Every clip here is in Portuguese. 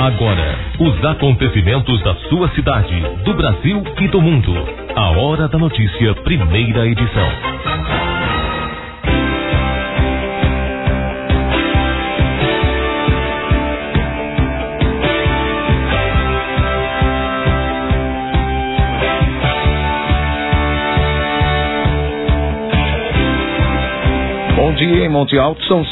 Agora, os acontecimentos da sua cidade, do Brasil e do mundo. A Hora da Notícia, primeira edição. Bom dia em Monte Alto, são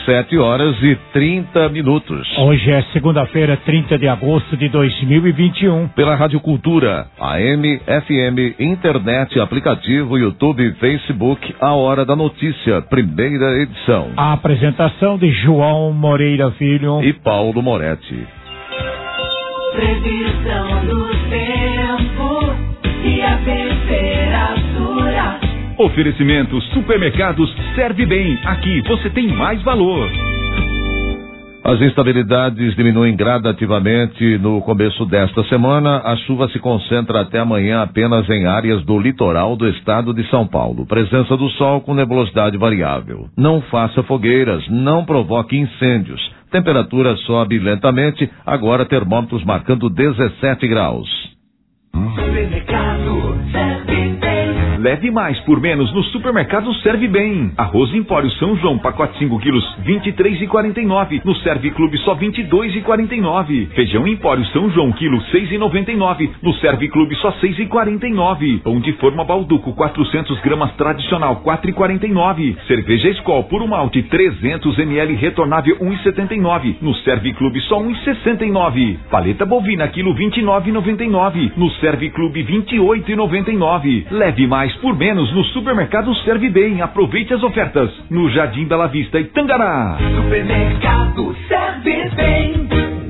7h30. Hoje é segunda-feira, 30 de agosto de 2021. Pela Rádio Cultura, AM, FM, internet, aplicativo, YouTube, Facebook, A Hora da Notícia, primeira edição. A apresentação de João Moreira Filho e Paulo Moretti. Previsão do tempo e a temperatura. Oferecimento Supermercados Serve Bem. Aqui você tem mais valor. As instabilidades diminuem gradativamente no começo desta semana. A chuva se concentra até amanhã apenas em áreas do litoral do estado de São Paulo. Presença do sol com nebulosidade variável. Não faça fogueiras, não provoque incêndios. Temperatura sobe lentamente, agora termômetros marcando 17 graus. Supermercado Serve Bem. Leve mais por menos no Supermercado Serve Bem. Arroz Empório São João, pacote 5 quilos, R$23,49. No Serve Clube, só R$22,49. Feijão Empório São João, quilo, R$6,99. No Serve Clube, só R$6,49. Pão de forma Balduco, 400 gramas tradicional, R$4,49. Cerveja Skol Puro Malte, 300 ml retornável, R$1,79. No Serve Clube, só R$1,69. Paleta bovina, quilo, R$29,99. No Serve Clube, R$28,99. Leve mais por menos no Supermercado Serve Bem. Aproveite as ofertas no Jardim Bela Vista e Tangará. Supermercado Serve Bem.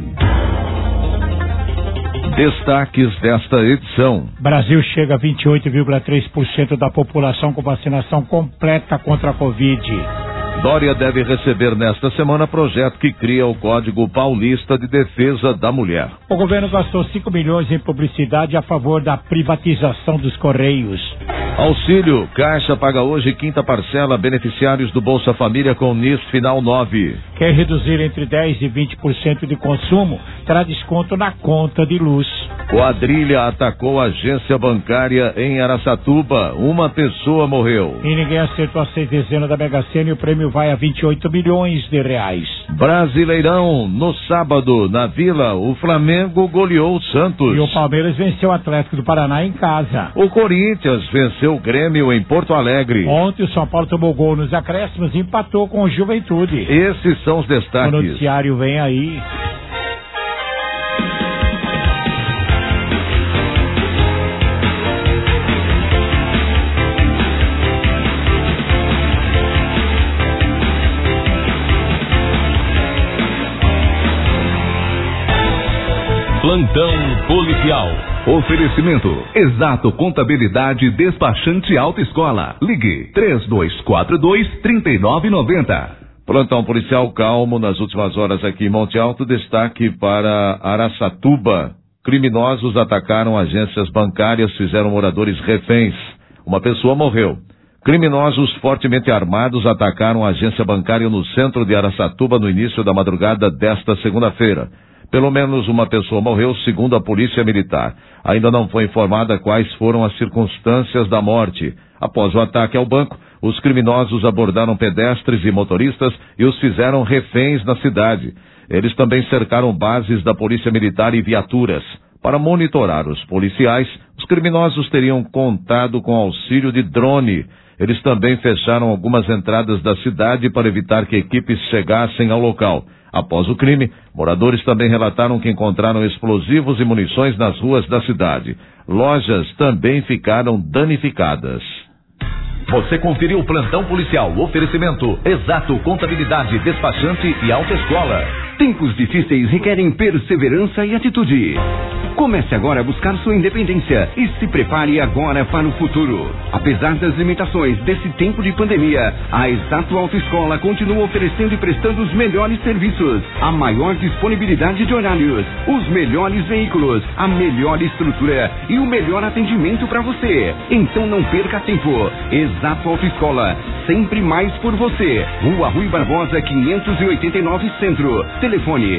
Destaques desta edição. Brasil chega a 28,3% da população com vacinação completa contra a Covid. Dória deve receber nesta semana projeto que cria o Código Paulista de Defesa da Mulher. O governo gastou 5 milhões em publicidade a favor da privatização dos Correios. Auxílio, Caixa paga hoje quinta parcela, beneficiários do Bolsa Família com NIS final 9. Quer reduzir entre 10% e 20% de consumo? Terá desconto na conta de luz. Quadrilha atacou a agência bancária em Araçatuba. Uma pessoa morreu. E ninguém acertou as 6 dezenas da Mega Sena e o prêmio vai a 28 milhões de reais. Brasileirão, no sábado, na Vila, o Flamengo goleou o Santos. E o Palmeiras venceu o Atlético do Paraná em casa. O Corinthians venceu o Grêmio em Porto Alegre. Ontem o São Paulo tomou gol nos acréscimos e empatou com o Juventude. Esses são os destaques. O noticiário vem aí. Plantão policial. Oferecimento Exato Contabilidade Despachante Autoescola. Ligue 3242-3990. Plantão policial calmo nas últimas horas aqui em Monte Alto. Destaque para Araçatuba. Criminosos atacaram agências bancárias, fizeram moradores reféns. Uma pessoa morreu. Criminosos fortemente armados atacaram a agência bancária no centro de Araçatuba no início da madrugada desta segunda-feira. Pelo menos uma pessoa morreu, segundo a Polícia Militar. Ainda não foi informada quais foram as circunstâncias da morte. Após o ataque ao banco, os criminosos abordaram pedestres e motoristas e os fizeram reféns na cidade. Eles também cercaram bases da Polícia Militar e viaturas. Para monitorar os policiais, os criminosos teriam contado com auxílio de drone. Eles também fecharam algumas entradas da cidade para evitar que equipes chegassem ao local. Após o crime, moradores também relataram que encontraram explosivos e munições nas ruas da cidade. Lojas também ficaram danificadas. Você conferiu o Plantão Policial. Oferecimento Exato Contabilidade Despachante e Autoescola. Tempos difíceis requerem perseverança e atitude. Comece agora a buscar sua independência e se prepare agora para o futuro. Apesar das limitações desse tempo de pandemia, a Exato Autoescola continua oferecendo e prestando os melhores serviços, a maior disponibilidade de horários, os melhores veículos, a melhor estrutura e o melhor atendimento para você. Então não perca tempo. Exato Autoescola, sempre mais por você. Rua Rui Barbosa, 589 Centro. Telefone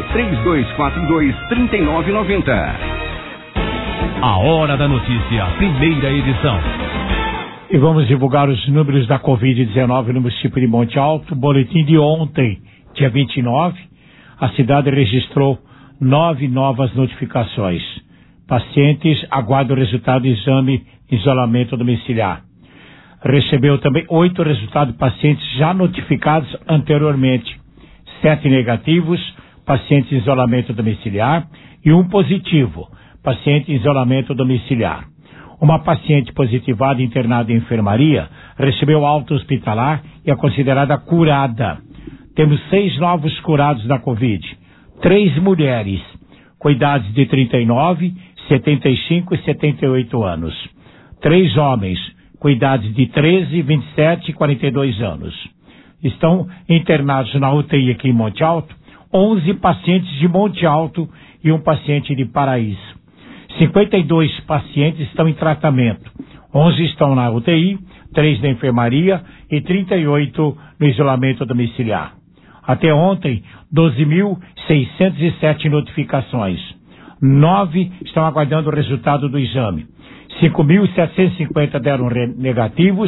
3242-3990. A Hora da Notícia, primeira edição. E vamos divulgar os números da Covid-19 no município de Monte Alto. Boletim de ontem, dia 29, a cidade registrou 9 novas notificações. Pacientes aguardam o resultado do exame de isolamento domiciliar. Recebeu também 8 resultados de pacientes já notificados anteriormente. 7 negativos, pacientes em isolamento domiciliar, e 1 positivo, paciente em isolamento domiciliar. Uma paciente positivada internada em enfermaria recebeu alta hospitalar e é considerada curada. Temos 6 novos curados da Covid. 3 mulheres, com idades de 39, 75 e 78 anos. 3 homens, com idades de 13, 27 e 42 anos. Estão internados na UTI aqui em Monte Alto 11 pacientes de Monte Alto e 1 paciente de Paraíso. 52 pacientes estão em tratamento. 11 estão na UTI, 3 na enfermaria e 38 no isolamento domiciliar. Até ontem, 12.607 notificações. 9 estão aguardando o resultado do exame. 5.750 deram negativos,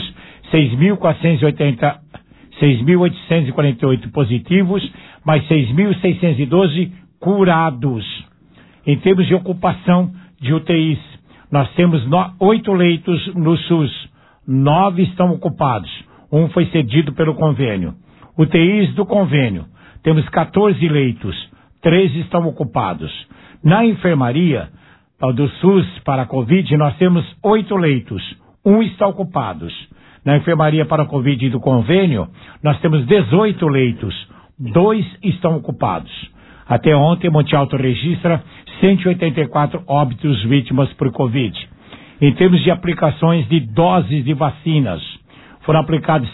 6.848 positivos, mais 6.612 curados. Em termos de ocupação de UTIs, nós temos 8 leitos no SUS, 9 estão ocupados, 1 foi cedido pelo convênio. UTIs do convênio, temos 14 leitos, 13 estão ocupados. Na enfermaria do SUS para a Covid, nós temos 8 leitos, 1 está ocupado. Na enfermaria para a Covid do convênio, nós temos 18 leitos, 2 estão ocupados. Até ontem, Monte Alto registra 184 óbitos vítimas por Covid. Em termos de aplicações de doses de vacinas, foram aplicadas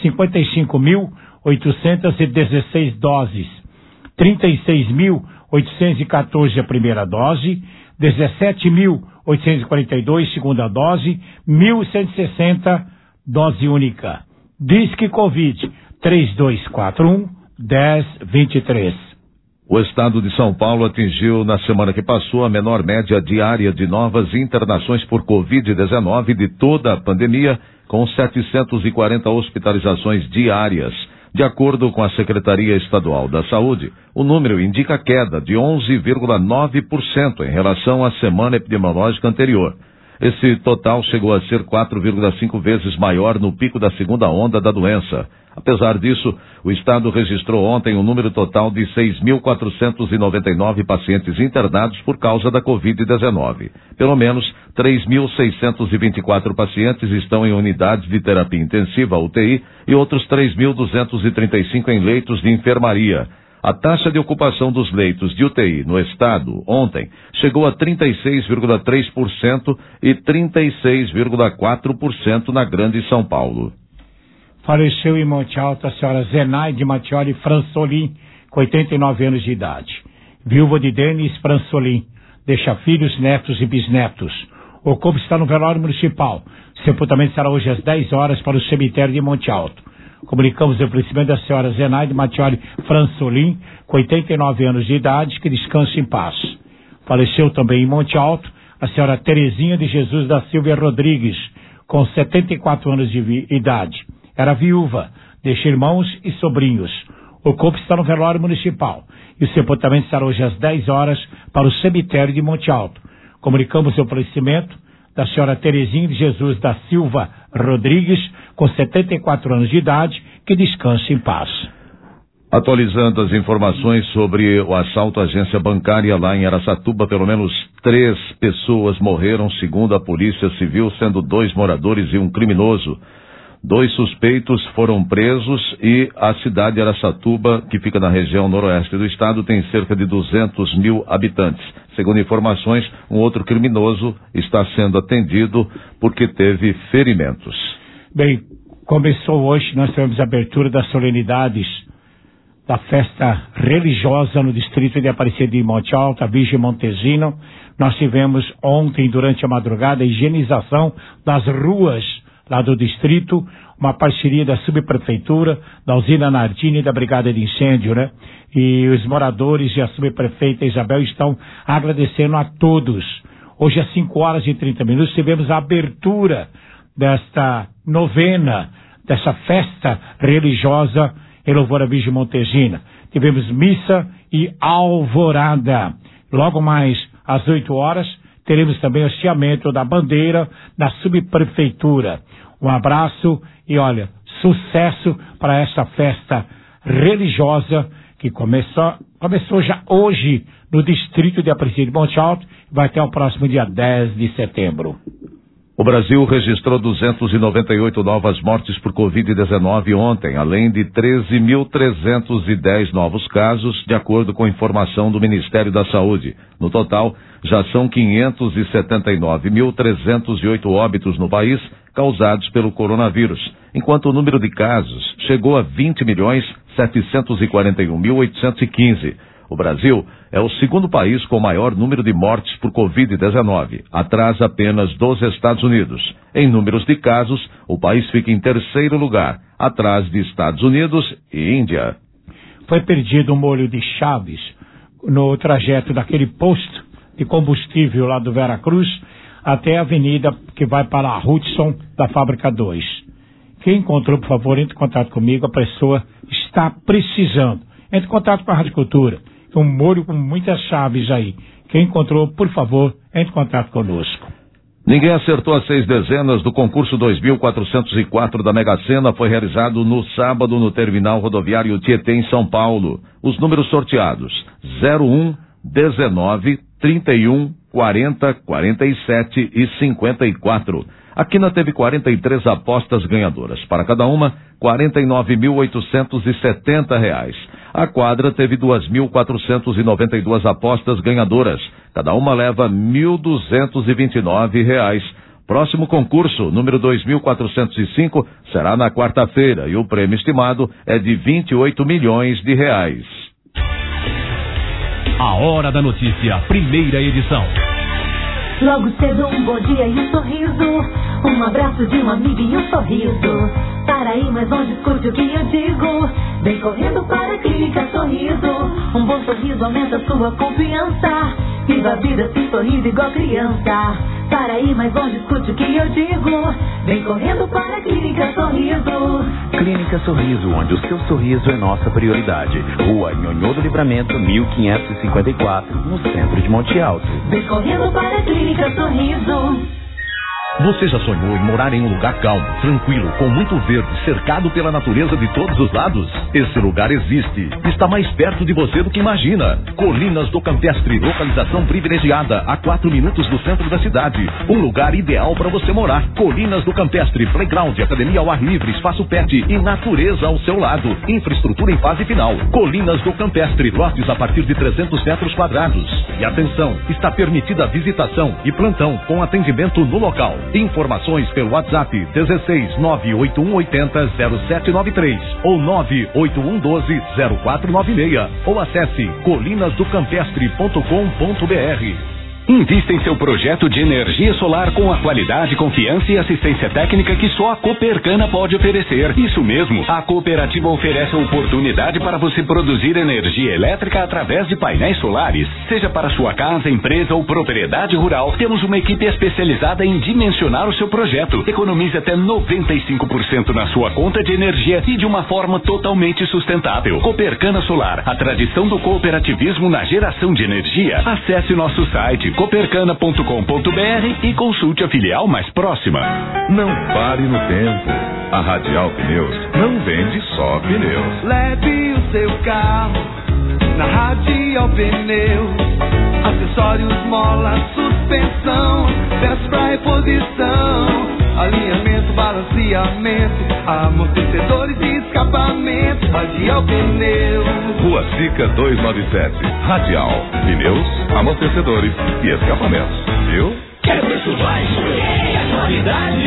55.816 doses, 36.814 a primeira dose, 17.842 segunda dose, 1.160 dose única. Disque Covid 3241-1023. O estado de São Paulo atingiu na semana que passou a menor média diária de novas internações por Covid-19 de toda a pandemia, com 740 hospitalizações diárias. De acordo com a Secretaria Estadual da Saúde, o número indica queda de 11,9% em relação à semana epidemiológica anterior. Esse total chegou a ser 4,5 vezes maior no pico da segunda onda da doença. Apesar disso, o estado registrou ontem um número total de 6.499 pacientes internados por causa da Covid-19. Pelo menos 3.624 pacientes estão em unidades de terapia intensiva, UTI, e outros 3.235 em leitos de enfermaria. A taxa de ocupação dos leitos de UTI no estado, ontem, chegou a 36,3% e 36,4% na Grande São Paulo. Faleceu em Monte Alto a senhora Zenaide Mattioli Fransolin, com 89 anos de idade. Viúva de Denis Fransolin, deixa filhos, netos e bisnetos. O corpo está no velório municipal. O sepultamento será hoje às 10 horas para o cemitério de Monte Alto. Comunicamos o falecimento da senhora Zenaide Mattioli Fransolin, com 89 anos de idade, que descanse em paz. Faleceu também em Monte Alto a senhora Terezinha de Jesus da Silva Rodrigues, com 74 anos de idade. Era viúva, deixa irmãos e sobrinhos. O corpo está no velório municipal e o sepultamento será hoje às 10 horas para o cemitério de Monte Alto. Comunicamos o falecimento da senhora Terezinha de Jesus da Silva Rodrigues, com 74 anos de idade, que descanse em paz. Atualizando as informações sobre o assalto à agência bancária lá em Araçatuba, pelo menos 3 pessoas morreram, segundo a Polícia Civil, sendo 2 moradores e um criminoso. 2 suspeitos foram presos e a cidade de Araçatuba, que fica na região noroeste do estado, tem cerca de 200 mil habitantes. Segundo informações, um outro criminoso está sendo atendido porque teve ferimentos. Bem, começou hoje, nós tivemos a abertura das solenidades da festa religiosa no distrito de Aparecida de Monte Alto, a Virgem Montesino. Nós tivemos ontem, durante a madrugada, a higienização das ruas lá do distrito, uma parceria da subprefeitura, da usina Nardini e da brigada de incêndio, né? E os moradores e a subprefeita Isabel estão agradecendo a todos. Hoje às 5h30 tivemos a abertura desta novena, dessa festa religiosa em louvor à Virgem Montezina. Tivemos missa e alvorada. Logo mais às 8h teremos também o hasteamento da bandeira da subprefeitura. Um abraço e olha, sucesso para esta festa religiosa que começou já hoje no distrito de Aparecida de Monte Alto, vai até o próximo dia 10 de setembro. O Brasil registrou 298 novas mortes por Covid-19 ontem, além de 13.310 novos casos, de acordo com informação do Ministério da Saúde. No total, já são 579.308 óbitos no país causados pelo coronavírus, enquanto o número de casos chegou a 20.741.815. O Brasil é o segundo país com maior número de mortes por Covid-19, atrás apenas dos Estados Unidos. Em números de casos, o país fica em terceiro lugar, atrás de Estados Unidos e Índia. Foi perdido um molho de chaves no trajeto daquele posto de combustível lá do Veracruz até a avenida que vai para a Hudson da Fábrica 2. Quem encontrou, por favor, entre em contato comigo, a pessoa está precisando. Entre em contato com a Rádio Cultura. Um molho com muitas chaves aí. Quem encontrou, por favor, entre em contato conosco. Ninguém acertou as 6 dezenas do concurso 2.404 da Mega Sena. Foi realizado no sábado no terminal rodoviário Tietê, em São Paulo. Os números sorteados: 01, 19, 31, 40, 47 e 54. A Quina teve 43 apostas ganhadoras. Para cada uma, R$ 49.870. A Quadra teve 2.492 apostas ganhadoras. Cada uma leva R$ 1.229. Próximo concurso, número 2.405, será na quarta-feira e o prêmio estimado é de R$ 28 milhões. A Hora da Notícia, primeira edição. Logo cedo um bom dia e um sorriso, um abraço de um amigo e um sorriso. Para aí, mas não discute o que eu digo. Vem correndo para a Clínica Sorriso. Um bom sorriso aumenta sua confiança. Viva a vida sem sorriso igual criança. Para aí, mas não discute o que eu digo. Vem correndo para a Clínica Sorriso. Clínica Sorriso, onde o seu sorriso é nossa prioridade. Rua Nhonhô do Livramento, 1554, no centro de Monte Alto. Vem correndo para a Clínica Sorriso. Você já sonhou em morar em um lugar calmo, tranquilo, com muito verde, cercado pela natureza de todos os lados? Esse lugar existe. Está mais perto de você do que imagina. Colinas do Campestre, localização privilegiada, a 4 minutos do centro da cidade. Um lugar ideal para você morar. Colinas do Campestre, playground, academia ao ar livre, espaço pet e natureza ao seu lado. Infraestrutura em fase final. Colinas do Campestre, lotes a partir de 300 metros quadrados. E atenção, está permitida a visitação e plantão com atendimento no local. Informações pelo WhatsApp 16 98180 0793 ou 98112 0496 ou acesse colinasdocampestre.com.br. Invista em seu projeto de energia solar com a qualidade, confiança e assistência técnica que só a Copercana pode oferecer. Isso mesmo, a cooperativa oferece a oportunidade para você produzir energia elétrica através de painéis solares. Seja para sua casa, empresa ou propriedade rural, temos uma equipe especializada em dimensionar o seu projeto. Economize até 95% na sua conta de energia e de uma forma totalmente sustentável. Copercana Solar, a tradição do cooperativismo na geração de energia. Acesse nosso site copercana.com.br e consulte a filial mais próxima. Não pare no tempo. A Radial Pneus não vende só pneus. Leve o seu carro na Radial Pneus. Acessórios, mola, suspensão, peças pra reposição, alinhamento, balanceamento, amortecedores e escapamento. Radial Pneus. Rua Sica 297. Radial Pneus, amortecedores e escapamentos. Viu? Quer preço baixo? É qualidade.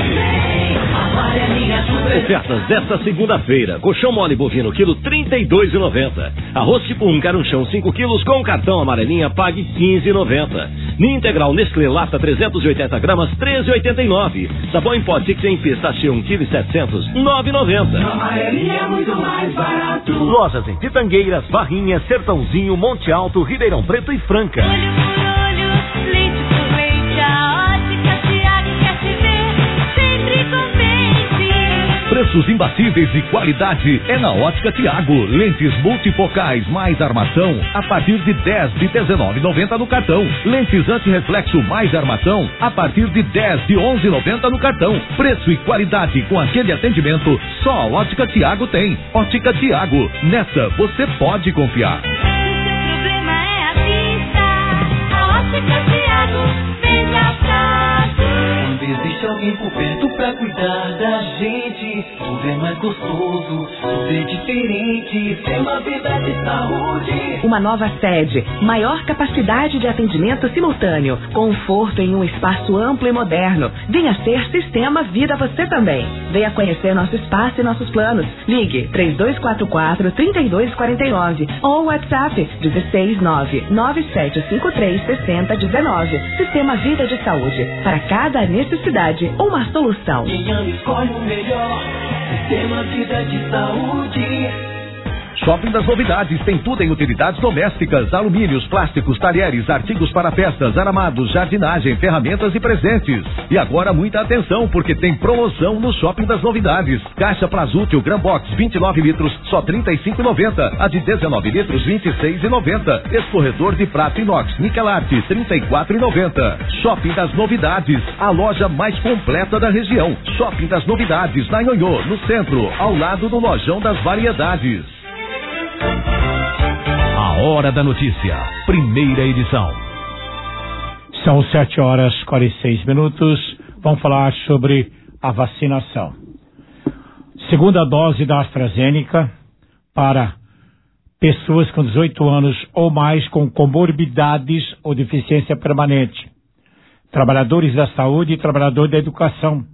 Ofertas desta segunda-feira: colchão mole bovino quilo R$32,90. Arroz tipo 1 carunchão 5 quilos com cartão amarelinha pague R$15,90. Ninho integral Nestlé Lata 380 gramas, 13,89. Sabão em pó Tixem Pistache 1,7 kg, 9,90. É muito mais barato. Lojas em Pitangueiras, Barrinha, Sertãozinho, Monte Alto, Ribeirão Preto e Franca. Olho por olho, leite por leite, a Ótica Tiago quer te ver, sempre contente. Preços imbatíveis e qualidade é na Ótica Tiago. Lentes multifocais mais armação a partir de 10 de R$19,90 no cartão. Lentes anti-reflexo mais armação a partir de 10 de R$11,90 no cartão. Preço e qualidade com aquele atendimento só a Ótica Tiago tem. Ótica Tiago, nessa você pode confiar. Se seu problema é a vista, a Ótica Tiago veja fácil. Quando existe alguém por perto pra cuidar da gente, tudo é mais gostoso, tudo é diferente. Tem uma vida de saúde. Uma nova sede, maior capacidade de atendimento simultâneo, conforto em um espaço amplo e moderno. Venha ser Sistema Vida você também. Venha conhecer nosso espaço e nossos planos. Ligue 3244-3249 ou WhatsApp 16997536019. Sistema Vida de Saúde. Para cada necessidade, uma solução. Quem ama escolhe o melhor. Sistema Vida de Saúde. Shopping das Novidades tem tudo em utilidades domésticas, alumínios, plásticos, talheres, artigos para festas, aramados, jardinagem, ferramentas e presentes. E agora muita atenção, porque tem promoção no Shopping das Novidades. Caixa Plazútil Gran Box 29 litros, só R$ 35,90. A de 19 litros, R$ 26,90. Escorredor de prato inox Nikelart, R$ 34,90. Shopping das Novidades, a loja mais completa da região. Shopping das Novidades, na Nhonhô, no centro, ao lado do Lojão das Variedades. A Hora da Notícia, primeira edição. São 7h46. Vamos falar sobre a vacinação. Segunda dose da AstraZeneca para pessoas com 18 anos ou mais com comorbidades ou deficiência permanente. Trabalhadores da saúde e trabalhadores da educação.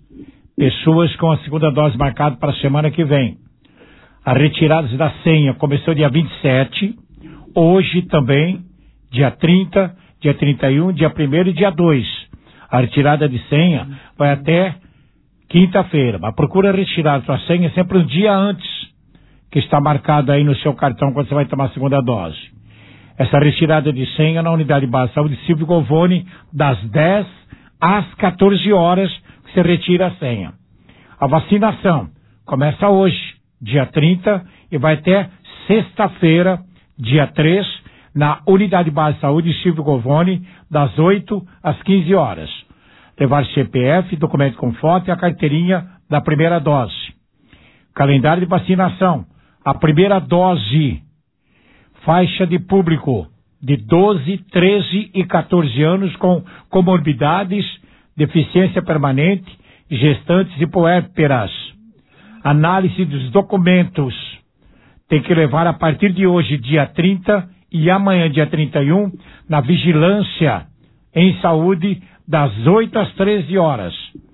Pessoas com a segunda dose marcada para a semana que vem. A retirada da senha começou dia 27, hoje também, dia 30, dia 31, dia 1º e dia 2. A retirada de senha vai até quinta-feira, mas procura retirar a sua senha sempre um dia antes, que está marcado aí no seu cartão quando você vai tomar a segunda dose. Essa retirada de senha na Unidade Básica de Saúde Silvio Govoni, das 10 às 14 horas, que você retira a senha. A vacinação começa hoje, dia 30, e vai até sexta-feira, dia 3, na Unidade Básica de Saúde Silvio Govoni, das 8 às 15 horas. Levar CPF, documento com foto e a carteirinha da primeira dose. Calendário de vacinação. A primeira dose, faixa de público de 12, 13 e 14 anos com comorbidades, deficiência permanente, gestantes e puérperas. Análise dos documentos. Tem que levar a partir de hoje, dia 30, e amanhã, dia 31, na vigilância em saúde, das 8 às 13 horas.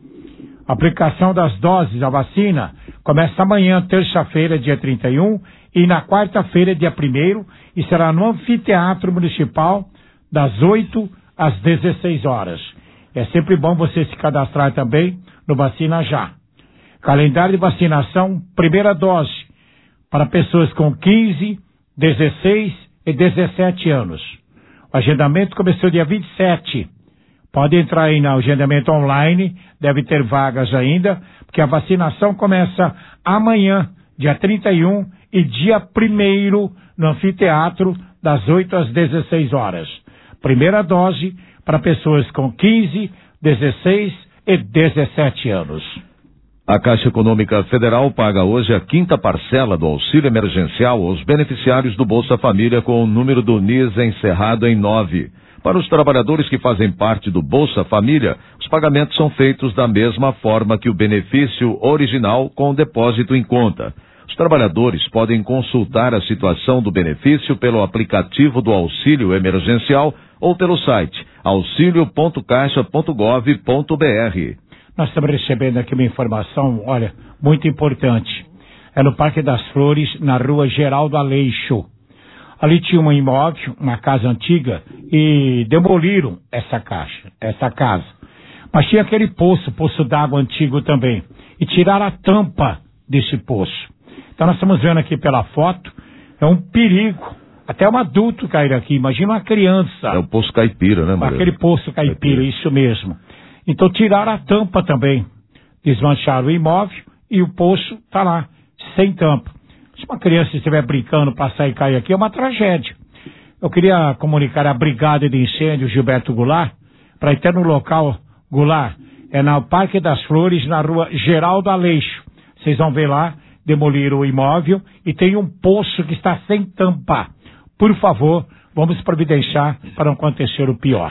A aplicação das doses da vacina começa amanhã, terça-feira, dia 31, e na quarta-feira, dia 1º, e será no Anfiteatro Municipal, das 8 às 16 horas. É sempre bom você se cadastrar também no Vacina Já. Calendário de vacinação, primeira dose, para pessoas com 15, 16 e 17 anos. O agendamento começou dia 27. Pode entrar aí no agendamento online, deve ter vagas ainda, porque a vacinação começa amanhã, dia 31, e dia 1º, no Anfiteatro, das 8 às 16 horas. Primeira dose para pessoas com 15, 16 e 17 anos. A Caixa Econômica Federal paga hoje a 5ª parcela do auxílio emergencial aos beneficiários do Bolsa Família com o número do NIS encerrado em 9. Para os trabalhadores que fazem parte do Bolsa Família, os pagamentos são feitos da mesma forma que o benefício original com depósito em conta. Os trabalhadores podem consultar a situação do benefício pelo aplicativo do auxílio emergencial ou pelo site auxilio.caixa.gov.br. Nós estamos recebendo aqui uma informação, olha, muito importante. É no Parque das Flores, na rua Geraldo Aleixo. Ali tinha um imóvel, uma casa antiga, e demoliram essa casa. Mas tinha aquele poço d'água antigo também. E tiraram a tampa desse poço. Então nós estamos vendo aqui pela foto, é um perigo. Até um adulto cair aqui, imagina uma criança. É o poço caipira, né, Mariano? Aquele poço caipira, isso mesmo. Então tiraram a tampa também. Desmancharam o imóvel e o poço está lá, sem tampa. Se uma criança estiver brincando, passar e cair aqui, é uma tragédia. Eu queria comunicar a Brigada de Incêndio Gilberto Goulart, para ir até no local, Goulart, é no Parque das Flores, na rua Geraldo Aleixo. Vocês vão ver lá, demoliram o imóvel e tem um poço que está sem tampa. Por favor, vamos providenciar para não acontecer o pior.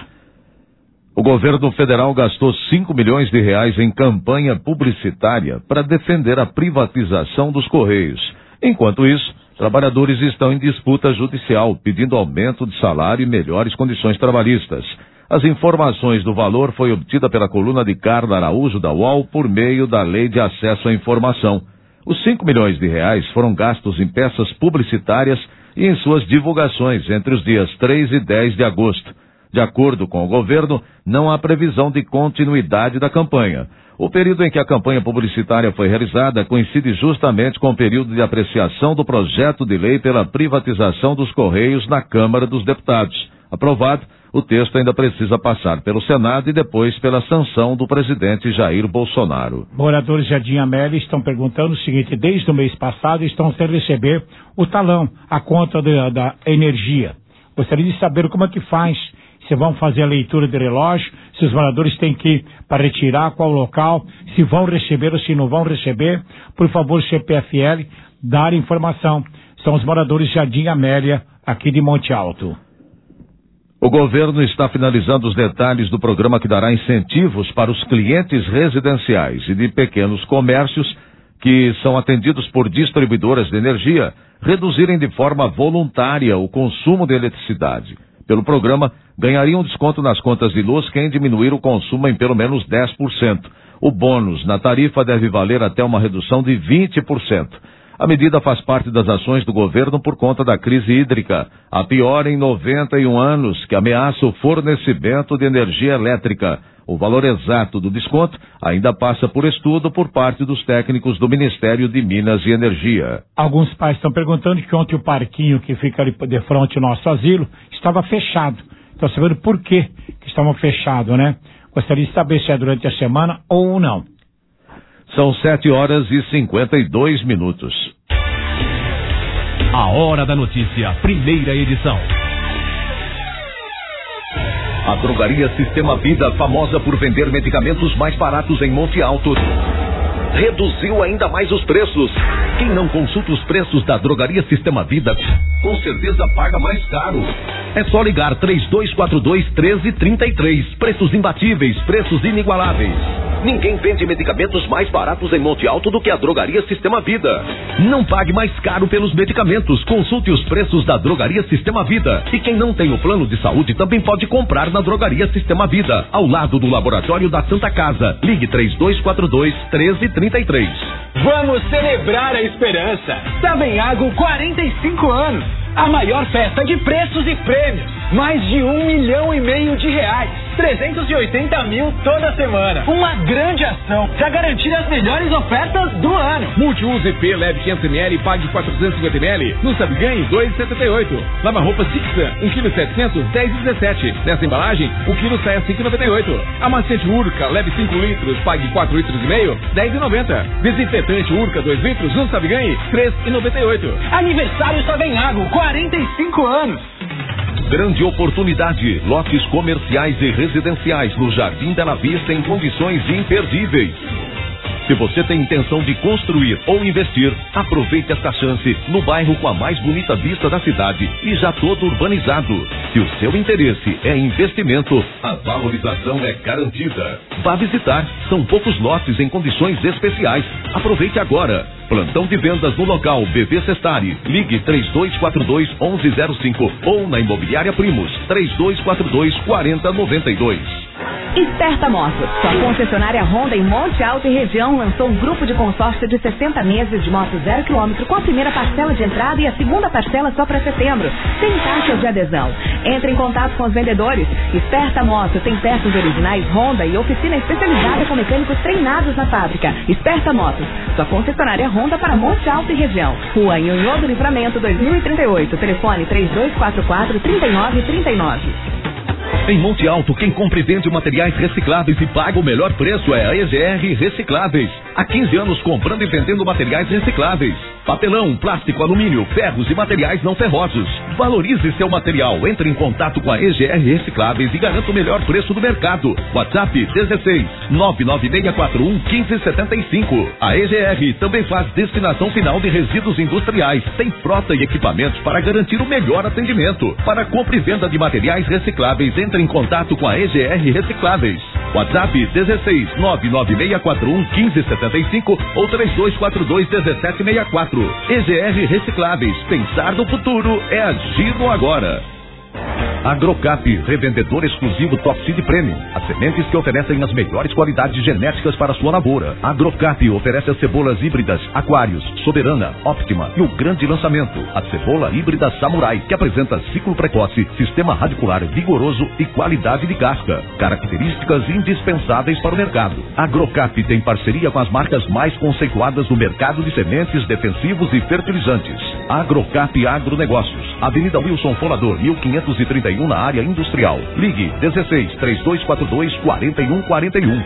O governo federal gastou 5 milhões de reais em campanha publicitária para defender a privatização dos Correios. Enquanto isso, trabalhadores estão em disputa judicial, pedindo aumento de salário e melhores condições trabalhistas. As informações do valor foi obtida pela coluna de Carla Araújo da UOL por meio da Lei de Acesso à Informação. Os 5 milhões de reais foram gastos em peças publicitárias e em suas divulgações entre os dias 3 e 10 de agosto. De acordo com o governo, não há previsão de continuidade da campanha. O período em que a campanha publicitária foi realizada coincide justamente com o período de apreciação do projeto de lei pela privatização dos Correios na Câmara dos Deputados. Aprovado, o texto ainda precisa passar pelo Senado e depois pela sanção do presidente Jair Bolsonaro. Moradores de Jardim Amélia estão perguntando o seguinte: desde o mês passado estão sem receber o talão, a conta da energia. Gostaria de saber como é que faz. Se vão fazer a leitura de relógio, se os moradores têm que ir para retirar, qual local, se vão receber ou se não vão receber. Por favor, CPFL, dar informação. São os moradores de Jardim Amélia, aqui de Monte Alto. O governo está finalizando os detalhes do programa que dará incentivos para os clientes residenciais e de pequenos comércios que são atendidos por distribuidoras de energia reduzirem de forma voluntária o consumo de eletricidade. Pelo programa, ganhariam desconto nas contas de luz quem diminuir o consumo em pelo menos 10%. O bônus na tarifa deve valer até uma redução de 20%. A medida faz parte das ações do governo por conta da crise hídrica, a pior em 91 anos, que ameaça o fornecimento de energia elétrica. O valor exato do desconto ainda passa por estudo por parte dos técnicos do Ministério de Minas e Energia. Alguns pais estão perguntando que ontem o parquinho que fica ali de frente ao nosso asilo estava fechado. Estão sabendo por que estavam fechados, né? Gostaria de saber se é durante a semana ou não. São 7h52. A Hora da Notícia, primeira edição. A Drogaria Sistema Vida, famosa por vender medicamentos mais baratos em Monte Alto, reduziu ainda mais os preços. Quem não consulta os preços da Drogaria Sistema Vida, com certeza paga mais caro. É só ligar 3242-1333. Preços imbatíveis, preços inigualáveis. Ninguém vende medicamentos mais baratos em Monte Alto do que a Drogaria Sistema Vida. Não pague mais caro pelos medicamentos. Consulte os preços da Drogaria Sistema Vida. E quem não tem o plano de saúde também pode comprar na Drogaria Sistema Vida, ao lado do Laboratório da Santa Casa. Ligue 3242-1333. Vamos celebrar a esperança. Savenhago, 45 anos. A maior festa de preços e prêmios. Mais de 1,5 milhão de reais. 380 mil toda semana. Uma grande ação para garantir as melhores ofertas do ano. Multiuso EP leve 500ml, pague 450ml. No Sabe Ganhe, 2,78. Lava roupa Sixan, 1,7 kg, 10,17. Nessa embalagem, o quilo sai a 5,98. Amaciante Urca, leve 5 litros, pague 4,5 litros, 10,90. Desinfetante Urca, 2 litros, no Sabe Ganhe, 3,98. Aniversário Savenhago, 45 anos. Grande oportunidade, lotes comerciais e residenciais no Jardim Bela Vista em condições imperdíveis. Se você tem intenção de construir ou investir, aproveite esta chance no bairro com a mais bonita vista da cidade e já todo urbanizado. Se o seu interesse é investimento, a valorização é garantida. Vá visitar, são poucos lotes em condições especiais. Aproveite agora. Plantão de vendas no local BV Sestari. Ligue 3242-1105 ou na Imobiliária Primos 3242-4092. Esperta Moto, sua concessionária Honda em Monte Alto e região, lançou um grupo de consórcio de 60 meses de moto 0 km com a primeira parcela de entrada e a segunda parcela só para setembro, sem taxa de adesão. Entre em contato com os vendedores. Esperta Moto tem peças originais Honda e oficina especializada com mecânicos treinados na fábrica. Esperta Motos, sua concessionária Honda para Monte Alto e região. Rua Nhonhô do Livramento 2038, telefone 3244-3939. Em Monte Alto, quem compra e vende materiais recicláveis e paga o melhor preço é a EGR Recicláveis. Há 15 anos comprando e vendendo materiais recicláveis. Papelão, plástico, alumínio, ferros e materiais não ferrosos. Valorize seu material. Entre em contato com a EGR Recicláveis e garanta o melhor preço do mercado. WhatsApp 16 99641 1575. A EGR também faz destinação final de resíduos industriais. Tem frota e equipamentos para garantir o melhor atendimento. Para compra e venda de materiais recicláveis, entre em contato com a EGR Recicláveis. WhatsApp 16 99641 1575 ou 3242-1764. EGR Recicláveis. Pensar no futuro é agir no agora. Agrocap, revendedor exclusivo Top Seed Premium. As sementes que oferecem as melhores qualidades genéticas para sua lavoura. Agrocap oferece as cebolas híbridas Aquários, Soberana, Optima e o grande lançamento, a cebola híbrida Samurai, que apresenta ciclo precoce, sistema radicular vigoroso e qualidade de casca. Características indispensáveis para o mercado. Agrocap tem parceria com as marcas mais conceituadas do mercado de sementes, defensivos e fertilizantes. Agrocap Agronegócios, Avenida Wilson Folador, 1531, na área industrial. Ligue 16 3242 4141.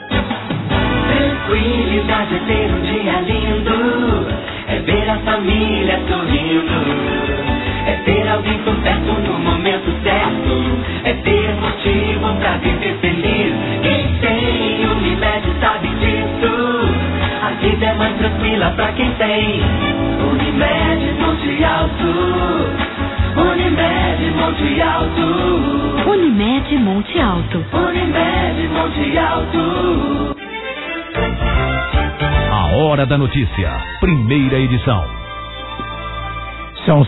Tranquilidade é ter um dia lindo, é ver a família sorrindo, é ter alguém por perto no momento certo, é ter motivo pra viver feliz. Quem tem Unimed sabe disso, a vida é mais tranquila pra quem tem Unimed Monte Alto. Unimed Monte Alto. Unimed Monte Alto. Unimed Monte Alto. A Hora da Notícia, primeira edição. São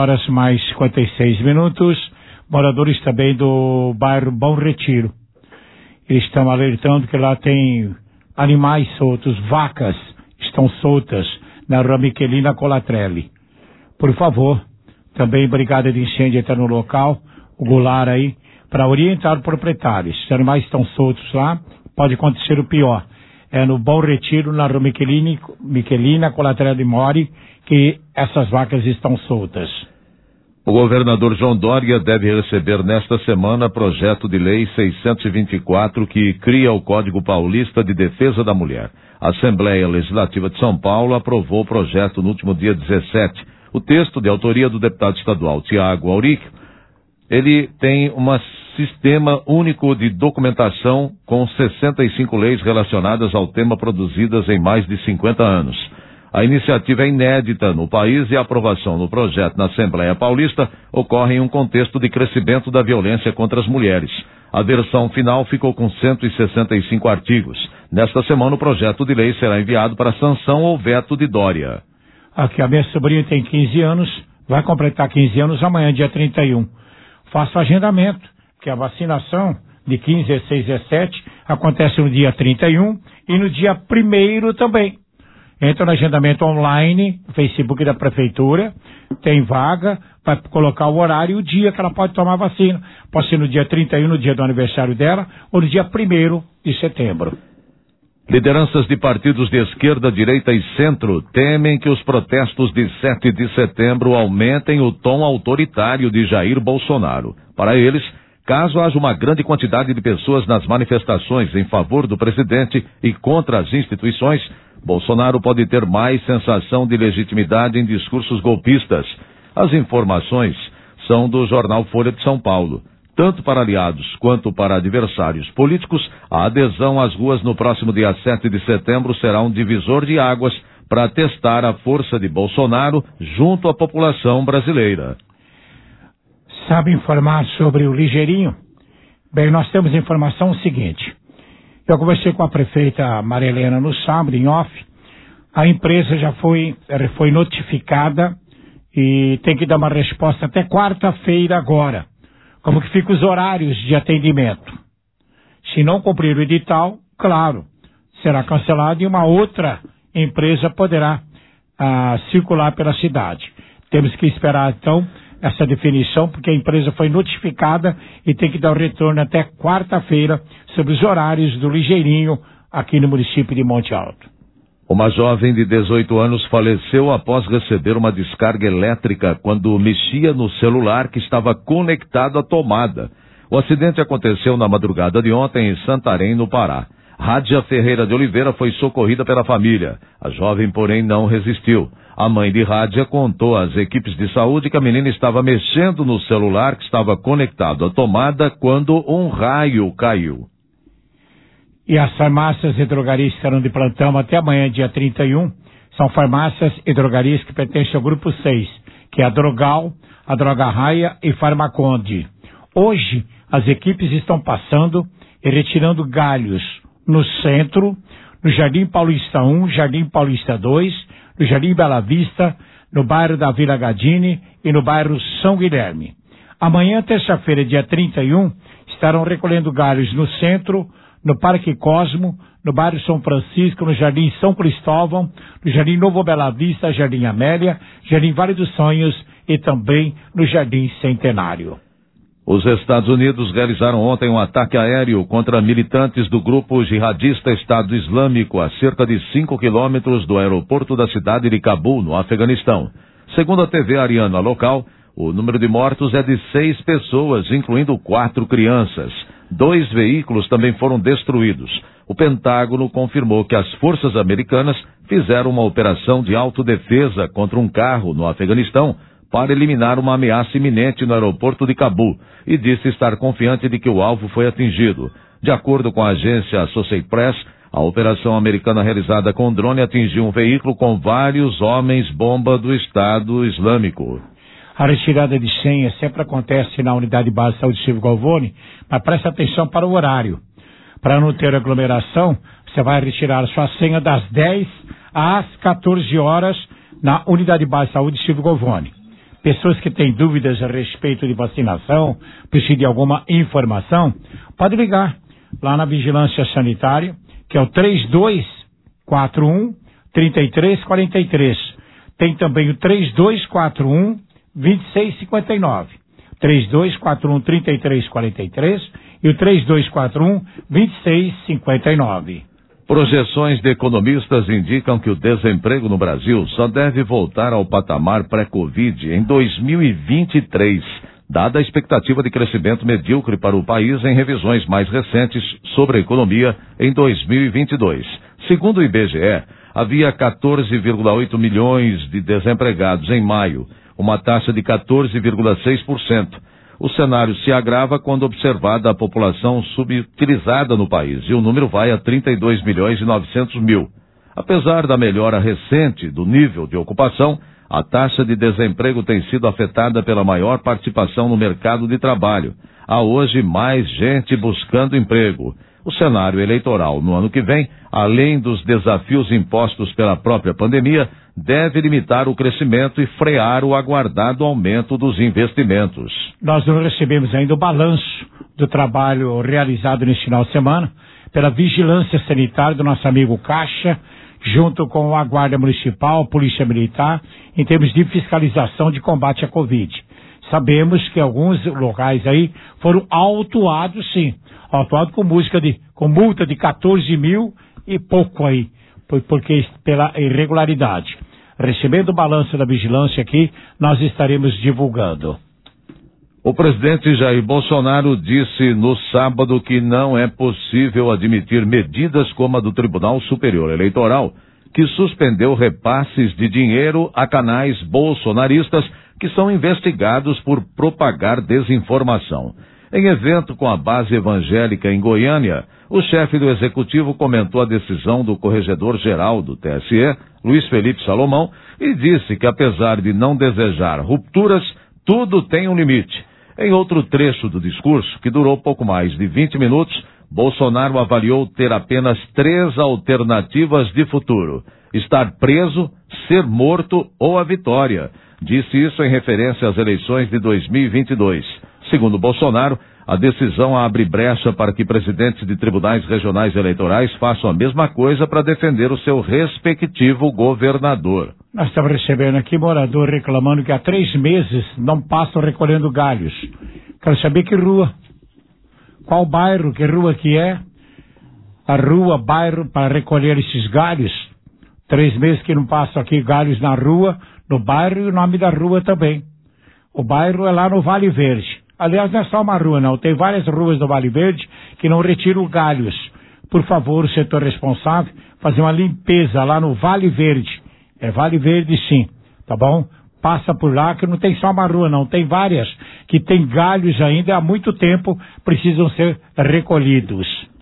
7h mais 56. Moradores também do bairro Bom Retiro. Eles estão alertando que lá tem animais soltos, vacas estão soltas na rua Miquelina Colatrelli. Por favor, também Brigada de Incêndio está no local, o Goulart aí, para orientar o proprietário. Se os animais estão soltos lá, pode acontecer o pior. É no Bom Retiro, na rua Miquelina Colatrelli Mori, que essas vacas estão soltas. O governador João Dória deve receber nesta semana projeto de lei 624 que cria o Código Paulista de Defesa da Mulher. A Assembleia Legislativa de São Paulo aprovou o projeto no último dia 17. O texto, de autoria do deputado estadual Tiago Auric, ele tem um sistema único de documentação com 65 leis relacionadas ao tema produzidas em mais de 50 anos. A iniciativa é inédita no país e a aprovação do projeto na Assembleia Paulista ocorre em um contexto de crescimento da violência contra as mulheres. A versão final ficou com 165 artigos. Nesta semana, o projeto de lei será enviado para sanção ou veto de Dória. Aqui, a minha sobrinha tem 15 anos, vai completar 15 anos amanhã, dia 31. Faça o agendamento, que a vacinação de 15, 16, 17 acontece no dia 31 e no dia 1º também. Entra no agendamento online, no Facebook da Prefeitura, tem vaga, vai colocar o horário e o dia que ela pode tomar a vacina. Pode ser no dia 31, no dia do aniversário dela, ou no dia 1º de setembro. Lideranças de partidos de esquerda, direita e centro temem que os protestos de 7 de setembro aumentem o tom autoritário de Jair Bolsonaro. Para eles, caso haja uma grande quantidade de pessoas nas manifestações em favor do presidente e contra as instituições, Bolsonaro pode ter mais sensação de legitimidade em discursos golpistas. As informações são do jornal Folha de São Paulo. Tanto para aliados quanto para adversários políticos, a adesão às ruas no próximo dia 7 de setembro será um divisor de águas para testar a força de Bolsonaro junto à população brasileira. Sabe informar sobre o Ligeirinho? Bem, nós temos informação seguinte. Eu conversei com a prefeita Maria Helena no sábado, em off. A empresa já foi notificada e tem que dar uma resposta até quarta-feira agora. Como que ficam os horários de atendimento. Se não cumprir o edital, claro, será cancelado e uma outra empresa poderá circular pela cidade. Temos que esperar, então, essa definição, porque a empresa foi notificada e tem que dar o retorno até quarta-feira sobre os horários do Ligeirinho aqui no município de Monte Alto. Uma jovem de 18 anos faleceu após receber uma descarga elétrica quando mexia no celular que estava conectado à tomada. O acidente aconteceu na madrugada de ontem em Santarém, no Pará. Rádia Ferreira de Oliveira foi socorrida pela família. A jovem, porém, não resistiu. A mãe de Rádia contou às equipes de saúde que a menina estava mexendo no celular que estava conectado à tomada quando um raio caiu. E as farmácias e drogarias estarão de plantão até amanhã, dia 31. São farmácias e drogarias que pertencem ao grupo 6, que é a Drogal, a Droga Raia e Farmaconde. Hoje, as equipes estão passando e retirando galhos no centro, no Jardim Paulista 1, Jardim Paulista 2, no Jardim Bela Vista, no bairro da Vila Gadini e no bairro São Guilherme. Amanhã, terça-feira, dia 31, estarão recolhendo galhos no centro, no Parque Cosmo, no bairro São Francisco, no Jardim São Cristóvão, no Jardim Novo Bela Vista, Jardim Amélia, Jardim Vale dos Sonhos e também no Jardim Centenário. Os Estados Unidos realizaram ontem um ataque aéreo contra militantes do grupo jihadista Estado Islâmico a cerca de 5 quilômetros do aeroporto da cidade de Cabul, no Afeganistão. Segundo a TV Ariana local, o número de mortos é de 6 pessoas, incluindo 4 crianças. 2 veículos também foram destruídos. O Pentágono confirmou que as forças americanas fizeram uma operação de autodefesa contra um carro no Afeganistão para eliminar uma ameaça iminente no aeroporto de Cabul e disse estar confiante de que o alvo foi atingido. De acordo com a agência Associated Press, a operação americana realizada com drone atingiu um veículo com vários homens-bomba do Estado Islâmico. A retirada de senha sempre acontece na Unidade Básica de Saúde Silvio Galvoni, mas preste atenção para o horário. Para não ter aglomeração, você vai retirar a sua senha das 10 às 14 horas na Unidade Básica de Saúde Silvio Galvoni. Pessoas que têm dúvidas a respeito de vacinação, precisam de alguma informação, pode ligar lá na Vigilância Sanitária, que é o 3241-3343. Tem também o 3241-2659. 3241-3343 e o 3241-2659. Projeções de economistas indicam que o desemprego no Brasil só deve voltar ao patamar pré-Covid em 2023, dada a expectativa de crescimento medíocre para o país em revisões mais recentes sobre a economia em 2022. Segundo o IBGE, havia 14,8 milhões de desempregados em maio, uma taxa de 14,6%. O cenário se agrava quando observada a população subutilizada no país, e o número vai a 32 milhões e 900 mil. Apesar da melhora recente do nível de ocupação, a taxa de desemprego tem sido afetada pela maior participação no mercado de trabalho. Há hoje mais gente buscando emprego. O cenário eleitoral no ano que vem, além dos desafios impostos pela própria pandemia, deve limitar o crescimento e frear o aguardado aumento dos investimentos. Nós não recebemos ainda o balanço do trabalho realizado neste final de semana pela Vigilância Sanitária do nosso amigo Caixa, junto com a Guarda Municipal, Polícia Militar, em termos de fiscalização de combate à Covid. Sabemos que alguns locais aí foram autuados, sim, autuados com multa de 14 mil e pouco aí, porque pela irregularidade. Recebendo o balanço da vigilância aqui, nós estaremos divulgando. O presidente Jair Bolsonaro disse no sábado que não é possível admitir medidas como a do Tribunal Superior Eleitoral, que suspendeu repasses de dinheiro a canais bolsonaristas que são investigados por propagar desinformação. Em evento com a base evangélica em Goiânia, o chefe do executivo comentou a decisão do corregedor-geral do TSE, Luiz Felipe Salomão, e disse que apesar de não desejar rupturas, tudo tem um limite. Em outro trecho do discurso, que durou pouco mais de 20 minutos, Bolsonaro avaliou ter apenas 3 alternativas de futuro: estar preso, ser morto ou a vitória. Disse isso em referência às eleições de 2022. Segundo Bolsonaro, a decisão abre brecha para que presidentes de tribunais regionais eleitorais façam a mesma coisa para defender o seu respectivo governador. Nós estamos recebendo aqui morador reclamando que há 3 meses não passam recolhendo galhos. Quero saber que rua, qual bairro, que rua que é, a rua, bairro para recolher esses galhos. 3 meses que não passam aqui galhos na rua, no bairro, e o nome da rua também. O bairro é lá no Vale Verde. Aliás, não é só uma rua, não. Tem várias ruas do Vale Verde que não retiram galhos. Por favor, o setor responsável, fazer uma limpeza lá no Vale Verde. É Vale Verde, sim. Tá bom? Passa por lá, que não tem só uma rua, não. Tem várias que tem galhos ainda há muito tempo, precisam ser recolhidos.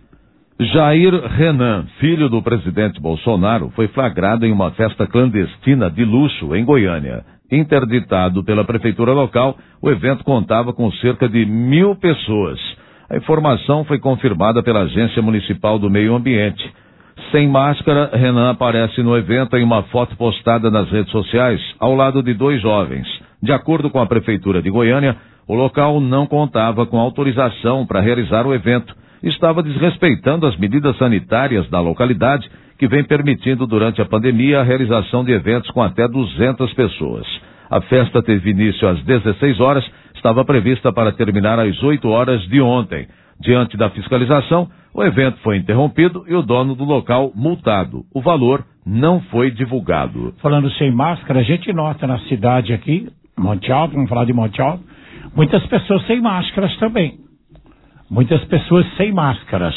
Jair Renan, filho do presidente Bolsonaro, foi flagrado em uma festa clandestina de luxo em Goiânia. Interditado pela prefeitura local, o evento contava com cerca de 1.000 pessoas. A informação foi confirmada pela Agência Municipal do Meio Ambiente. Sem máscara, Renan aparece no evento em uma foto postada nas redes sociais, ao lado de 2 jovens. De acordo com a prefeitura de Goiânia, o local não contava com autorização para realizar o evento. Estava desrespeitando as medidas sanitárias da localidade, que vem permitindo durante a pandemia a realização de eventos com até 200 pessoas. A festa teve início às 16 horas, estava prevista para terminar às 8 horas de ontem. Diante da fiscalização, o evento foi interrompido e o dono do local multado. O valor não foi divulgado. Falando sem máscara, a gente nota na cidade aqui, Monte Alto, vamos falar de Monte Alto, muitas pessoas sem máscaras também. Muitas pessoas sem máscaras.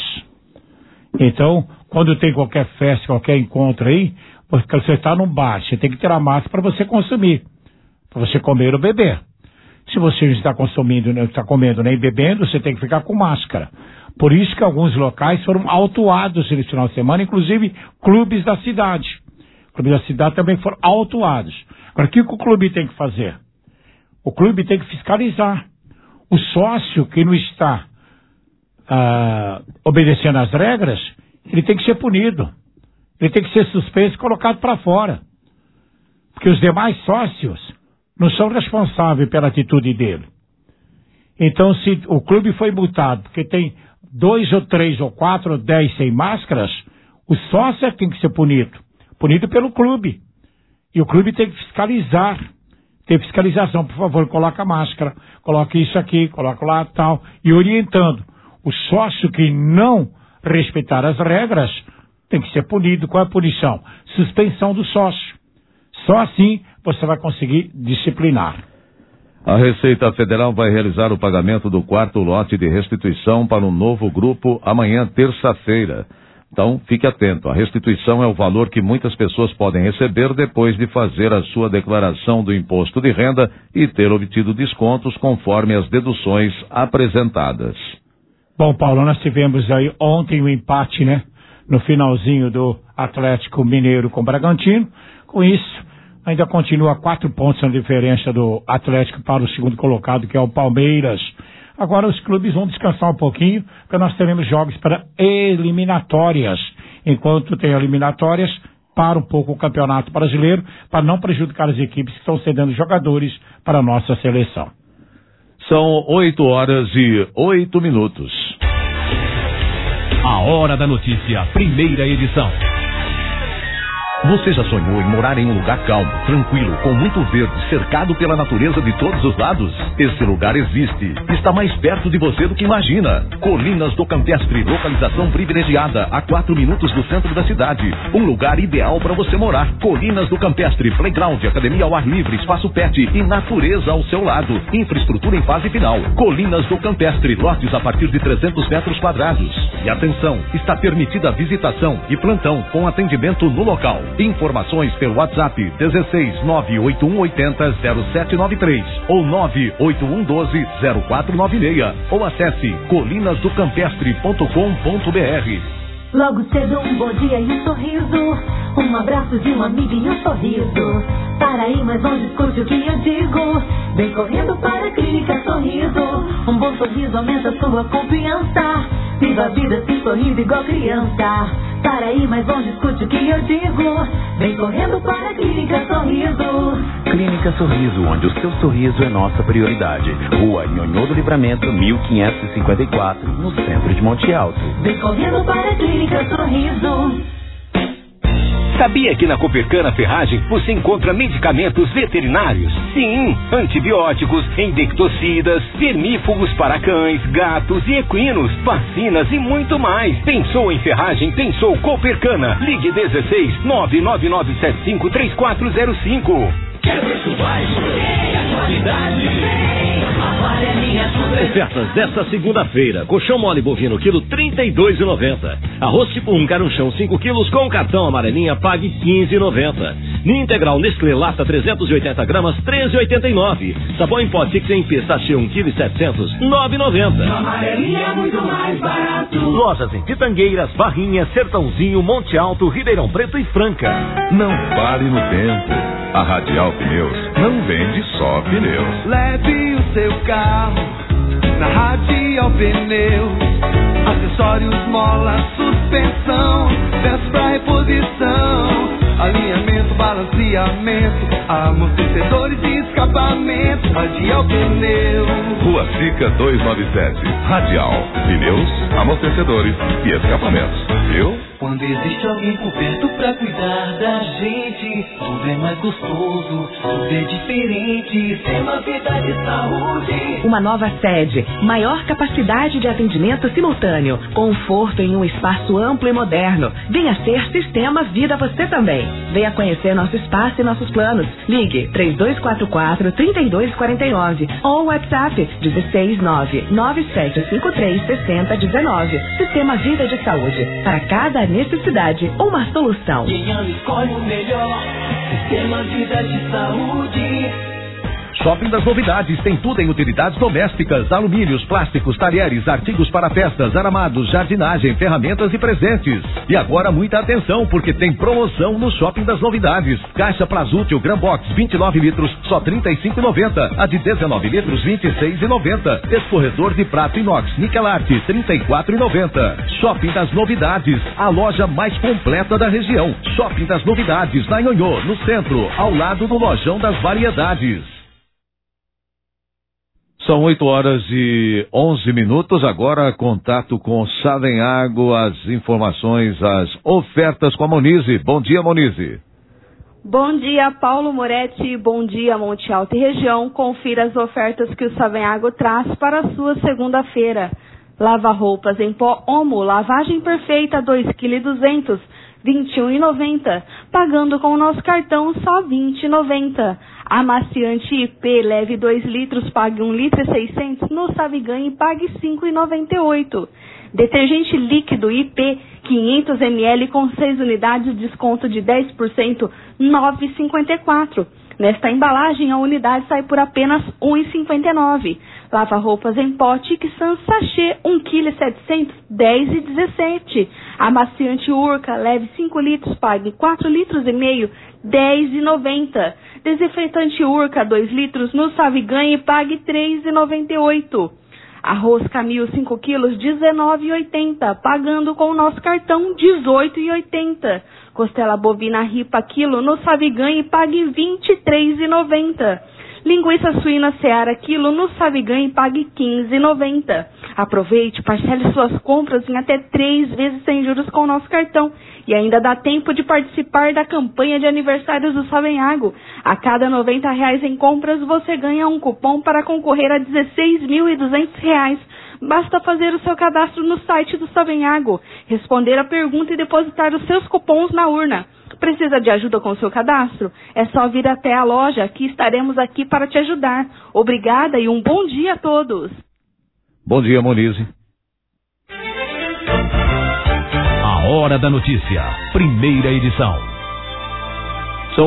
Então, quando tem qualquer festa, qualquer encontro aí, porque você está num bar, você tem que tirar a máscara para você consumir, para você comer ou beber. Se você não está consumindo, não está comendo nem bebendo, você tem que ficar com máscara. Por isso que alguns locais foram autuados nesse final de semana, inclusive clubes da cidade. Clubes da cidade também foram autuados. Agora, o que o clube tem que fazer? O clube tem que fiscalizar. O sócio que não está obedecendo às regras, ele tem que ser punido. Ele tem que ser suspenso e colocado para fora. Porque os demais sócios não são responsáveis pela atitude dele. Então, se o clube foi multado porque tem 2 ou 3 ou 4 ou 10 sem máscaras, o sócio tem que ser punido. Punido pelo clube. E o clube tem que fiscalizar. Tem fiscalização. Por favor, coloca a máscara, coloque isso aqui, coloca lá, tal. E orientando. O sócio que não respeitar as regras tem que ser punido. Qual é a punição? Suspensão do sócio. Só assim você vai conseguir disciplinar. A Receita Federal vai realizar o pagamento do 4º lote de restituição para um novo grupo amanhã, terça-feira. Então, fique atento. A restituição é o valor que muitas pessoas podem receber depois de fazer a sua declaração do imposto de renda e ter obtido descontos conforme as deduções apresentadas. Bom, Paulo, nós tivemos aí ontem um empate, né? No finalzinho do Atlético Mineiro com o Bragantino. Com isso, ainda continua 4 pontos na diferença do Atlético para o segundo colocado, que é o Palmeiras. Agora os clubes vão descansar um pouquinho, porque nós teremos jogos para eliminatórias. Enquanto tem eliminatórias, para um pouco o Campeonato Brasileiro, para não prejudicar as equipes que estão cedendo jogadores para a nossa seleção. São 8h08. A Hora da Notícia, primeira edição. Você já sonhou em morar em um lugar calmo, tranquilo, com muito verde, cercado pela natureza de todos os lados? Esse lugar existe. Está mais perto de você do que imagina. Colinas do Campestre, localização privilegiada, a 4 minutos do centro da cidade. Um lugar ideal para você morar. Colinas do Campestre, playground, academia ao ar livre, espaço pet e natureza ao seu lado. Infraestrutura em fase final. Colinas do Campestre, lotes a partir de 300 metros quadrados. E atenção, está permitida a visitação e plantão com atendimento no local. Informações pelo WhatsApp 16 98180 0793 ou 98112 0496 ou acesse colinasdocampestre.com.br. Logo cedo um bom dia e um sorriso, um abraço de um amigo e um sorriso. Para aí, mas não discute o que eu digo. Vem correndo para a Clínica Sorriso. Um bom sorriso aumenta sua confiança. Viva a vida se sorrindo igual criança. Para ir mais longe, escute o que eu digo. Vem correndo para a Clínica Sorriso. Clínica Sorriso, onde o seu sorriso é nossa prioridade. Rua Nhonhô do Livramento, 1554, no centro de Monte Alto. Vem correndo para a Clínica Sorriso. Sabia que na Copercana Ferragem você encontra medicamentos veterinários? Sim, antibióticos, endectocidas, vermífugos para cães, gatos e equinos, vacinas e muito mais. Pensou em ferragem? Pensou Copercana. Ligue 16 999753405. Quer preço baixo? A qualidade vem. Ofertas desta segunda-feira: colchão mole bovino quilo R$32,90. Arroz tipo 1 carunchão 5 quilos com cartão amarelinha pague R$15,90. Ninho integral Nestlé lata 380 gramas R$13,89. Sabão em pó Tix em pistache 1 kg 700 R$9,90. Amarelinha é muito mais barato. Lojas em Pitangueiras, Barrinha, Sertãozinho, Monte Alto, Ribeirão Preto e Franca. Não pare no tempo. A Radial Pneus não vende só pneus. Leve o seu carro na Radial Pneus. Acessórios, mola, suspensão, peças pra reposição, alinhamento, balanceamento, amortecedores e escapamento. Radial Pneus. Rua Sica 297. Radial Pneus, amortecedores e escapamentos. Viu? Quando existe alguém por perto pra cuidar da gente, tudo é mais gostoso, tudo é diferente. Tem uma vida de saúde. Uma nova sede, maior capacidade de atendimento simultâneo, conforto em um espaço amplo e moderno. Venha ser Sistema Vida você também. Venha conhecer nosso espaço e nossos planos. Ligue 3244-3249 ou WhatsApp 16997536019. Sistema Vida de Saúde. Para cada necessidade, uma solução. Quem escolhe o melhor, Sistema Vida de Saúde. Shopping das Novidades tem tudo em utilidades domésticas, alumínios, plásticos, talheres, artigos para festas, aramados, jardinagem, ferramentas e presentes. E agora muita atenção, porque tem promoção no Shopping das Novidades. Caixa Prazútil Gran Box 29 litros, só R$ 35,90. A de 19 litros, R$ 26,90. Escorredor de prato inox Nikelart, R$ 34,90. Shopping das Novidades, a loja mais completa da região. Shopping das Novidades, na Nhonhô, no centro, ao lado do Lojão das Variedades. São 8h11. Agora, contato com Savenhago, as informações, as ofertas com a Monize. Bom dia, Monize. Bom dia, Paulo Moretti. Bom dia, Monte Alto e região. Confira as ofertas que o Savenhago traz para a sua segunda-feira. Lava-roupas em pó Omo, lavagem perfeita, 2,2 kg, R$ 21,90. Pagando com o nosso cartão, só R$ 20,90. Amaciante IP, leve 2 litros, pague 1,6 litro no Savigan e pague R$ 5,98. Detergente líquido IP, 500 ml com 6 unidades, desconto de 10%, R$ 9,54. Nesta embalagem, a unidade sai por apenas R$ 1,59. Lava-roupas em pó Tixan sachê, 1,7 kg, R$ 10,17. Amaciante Urca, leve 5 litros, pague 4,5 litros, R$ 10,90. Desinfetante Urca, 2 litros, no Savigan e pague R$ 3,98. Arroz Camil 5 quilos, R$ 19,80. Pagando com o nosso cartão, R$ 18,80. Costela bovina ripa quilo, no Savigan e pague R$ 23,90. Linguiça suína Seara quilo, no Savigan e pague R$ 15,90. Aproveite, parcele suas compras em até 3 vezes sem juros com o nosso cartão. E ainda dá tempo de participar da campanha de aniversários do Savenhago. A cada R$ 90 em compras, você ganha um cupom para concorrer a R$ 16.200. Basta fazer o seu cadastro no site do Savenhago, responder a pergunta e depositar os seus cupons na urna. Precisa de ajuda com o seu cadastro? É só vir até a loja, que estaremos aqui para te ajudar. Obrigada e um bom dia a todos. Bom dia, Monize. A Hora da Notícia, primeira edição. São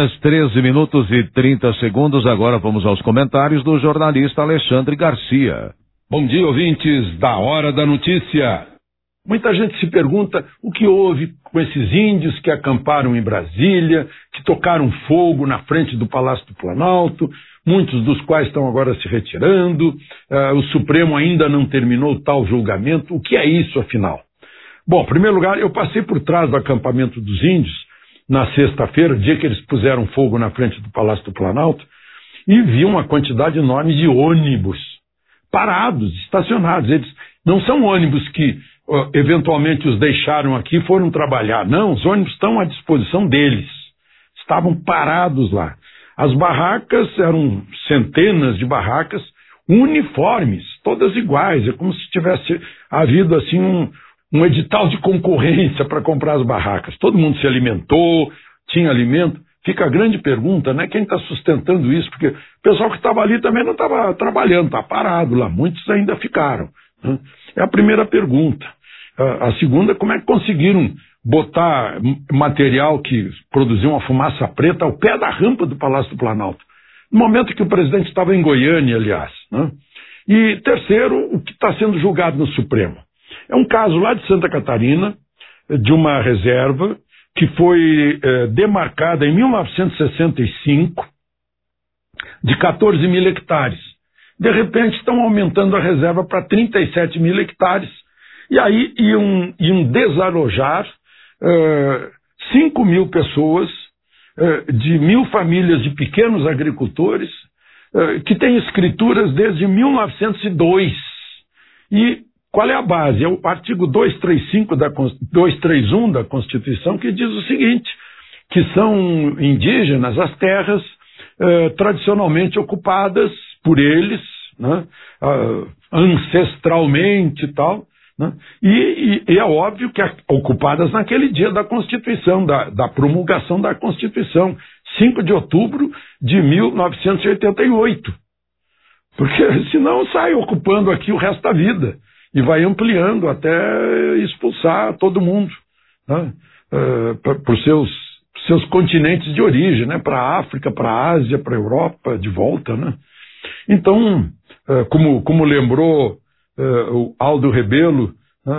8h13 Agora vamos aos comentários do jornalista Alexandre Garcia. Bom dia, ouvintes da Hora da Notícia. Muita gente se pergunta o que houve com esses índios que acamparam em Brasília, que tocaram fogo na frente do Palácio do Planalto, muitos dos quais estão agora se retirando, o Supremo ainda não terminou tal julgamento. O que é isso, afinal? Bom, em primeiro lugar, eu passei por trás do acampamento dos índios na sexta-feira, dia que eles puseram fogo na frente do Palácio do Planalto, e vi uma quantidade enorme de ônibus parados, estacionados. Eles não são ônibus que eventualmente os deixaram aqui e foram trabalhar. Não, os ônibus estão à disposição deles. Estavam parados lá. As barracas eram centenas de barracas uniformes, todas iguais. É como se tivesse havido assim um edital de concorrência para comprar as barracas. Todo mundo se alimentou, tinha alimento. Fica a grande pergunta, né? Quem está sustentando isso? Porque o pessoal que estava ali também não estava trabalhando, está parado lá. Muitos ainda ficaram, né? É a primeira pergunta. A segunda, como é que conseguiram botar material que produziu uma fumaça preta ao pé da rampa do Palácio do Planalto? No momento que o presidente estava em Goiânia, aliás, né? E terceiro, o que está sendo julgado no Supremo. É um caso lá de Santa Catarina, de uma reserva que foi demarcada em 1965 de 14 mil hectares. De repente estão aumentando a reserva para 37 mil hectares e aí iam desalojar 5 mil pessoas de 1.000 famílias de pequenos agricultores que têm escrituras desde 1902. E qual é a base? É o artigo 231 da Constituição, que diz o seguinte, que são indígenas as terras tradicionalmente ocupadas por eles, né, ancestralmente e tal, né, e é óbvio que ocupadas naquele dia da Constituição, da promulgação da Constituição, 5 de outubro de 1988. Porque senão sai ocupando aqui o resto da vida. E vai ampliando até expulsar todo mundo, né, para os seus continentes de origem, né, para a África, para a Ásia, para a Europa, de volta, né? Então, como lembrou o Aldo Rebelo,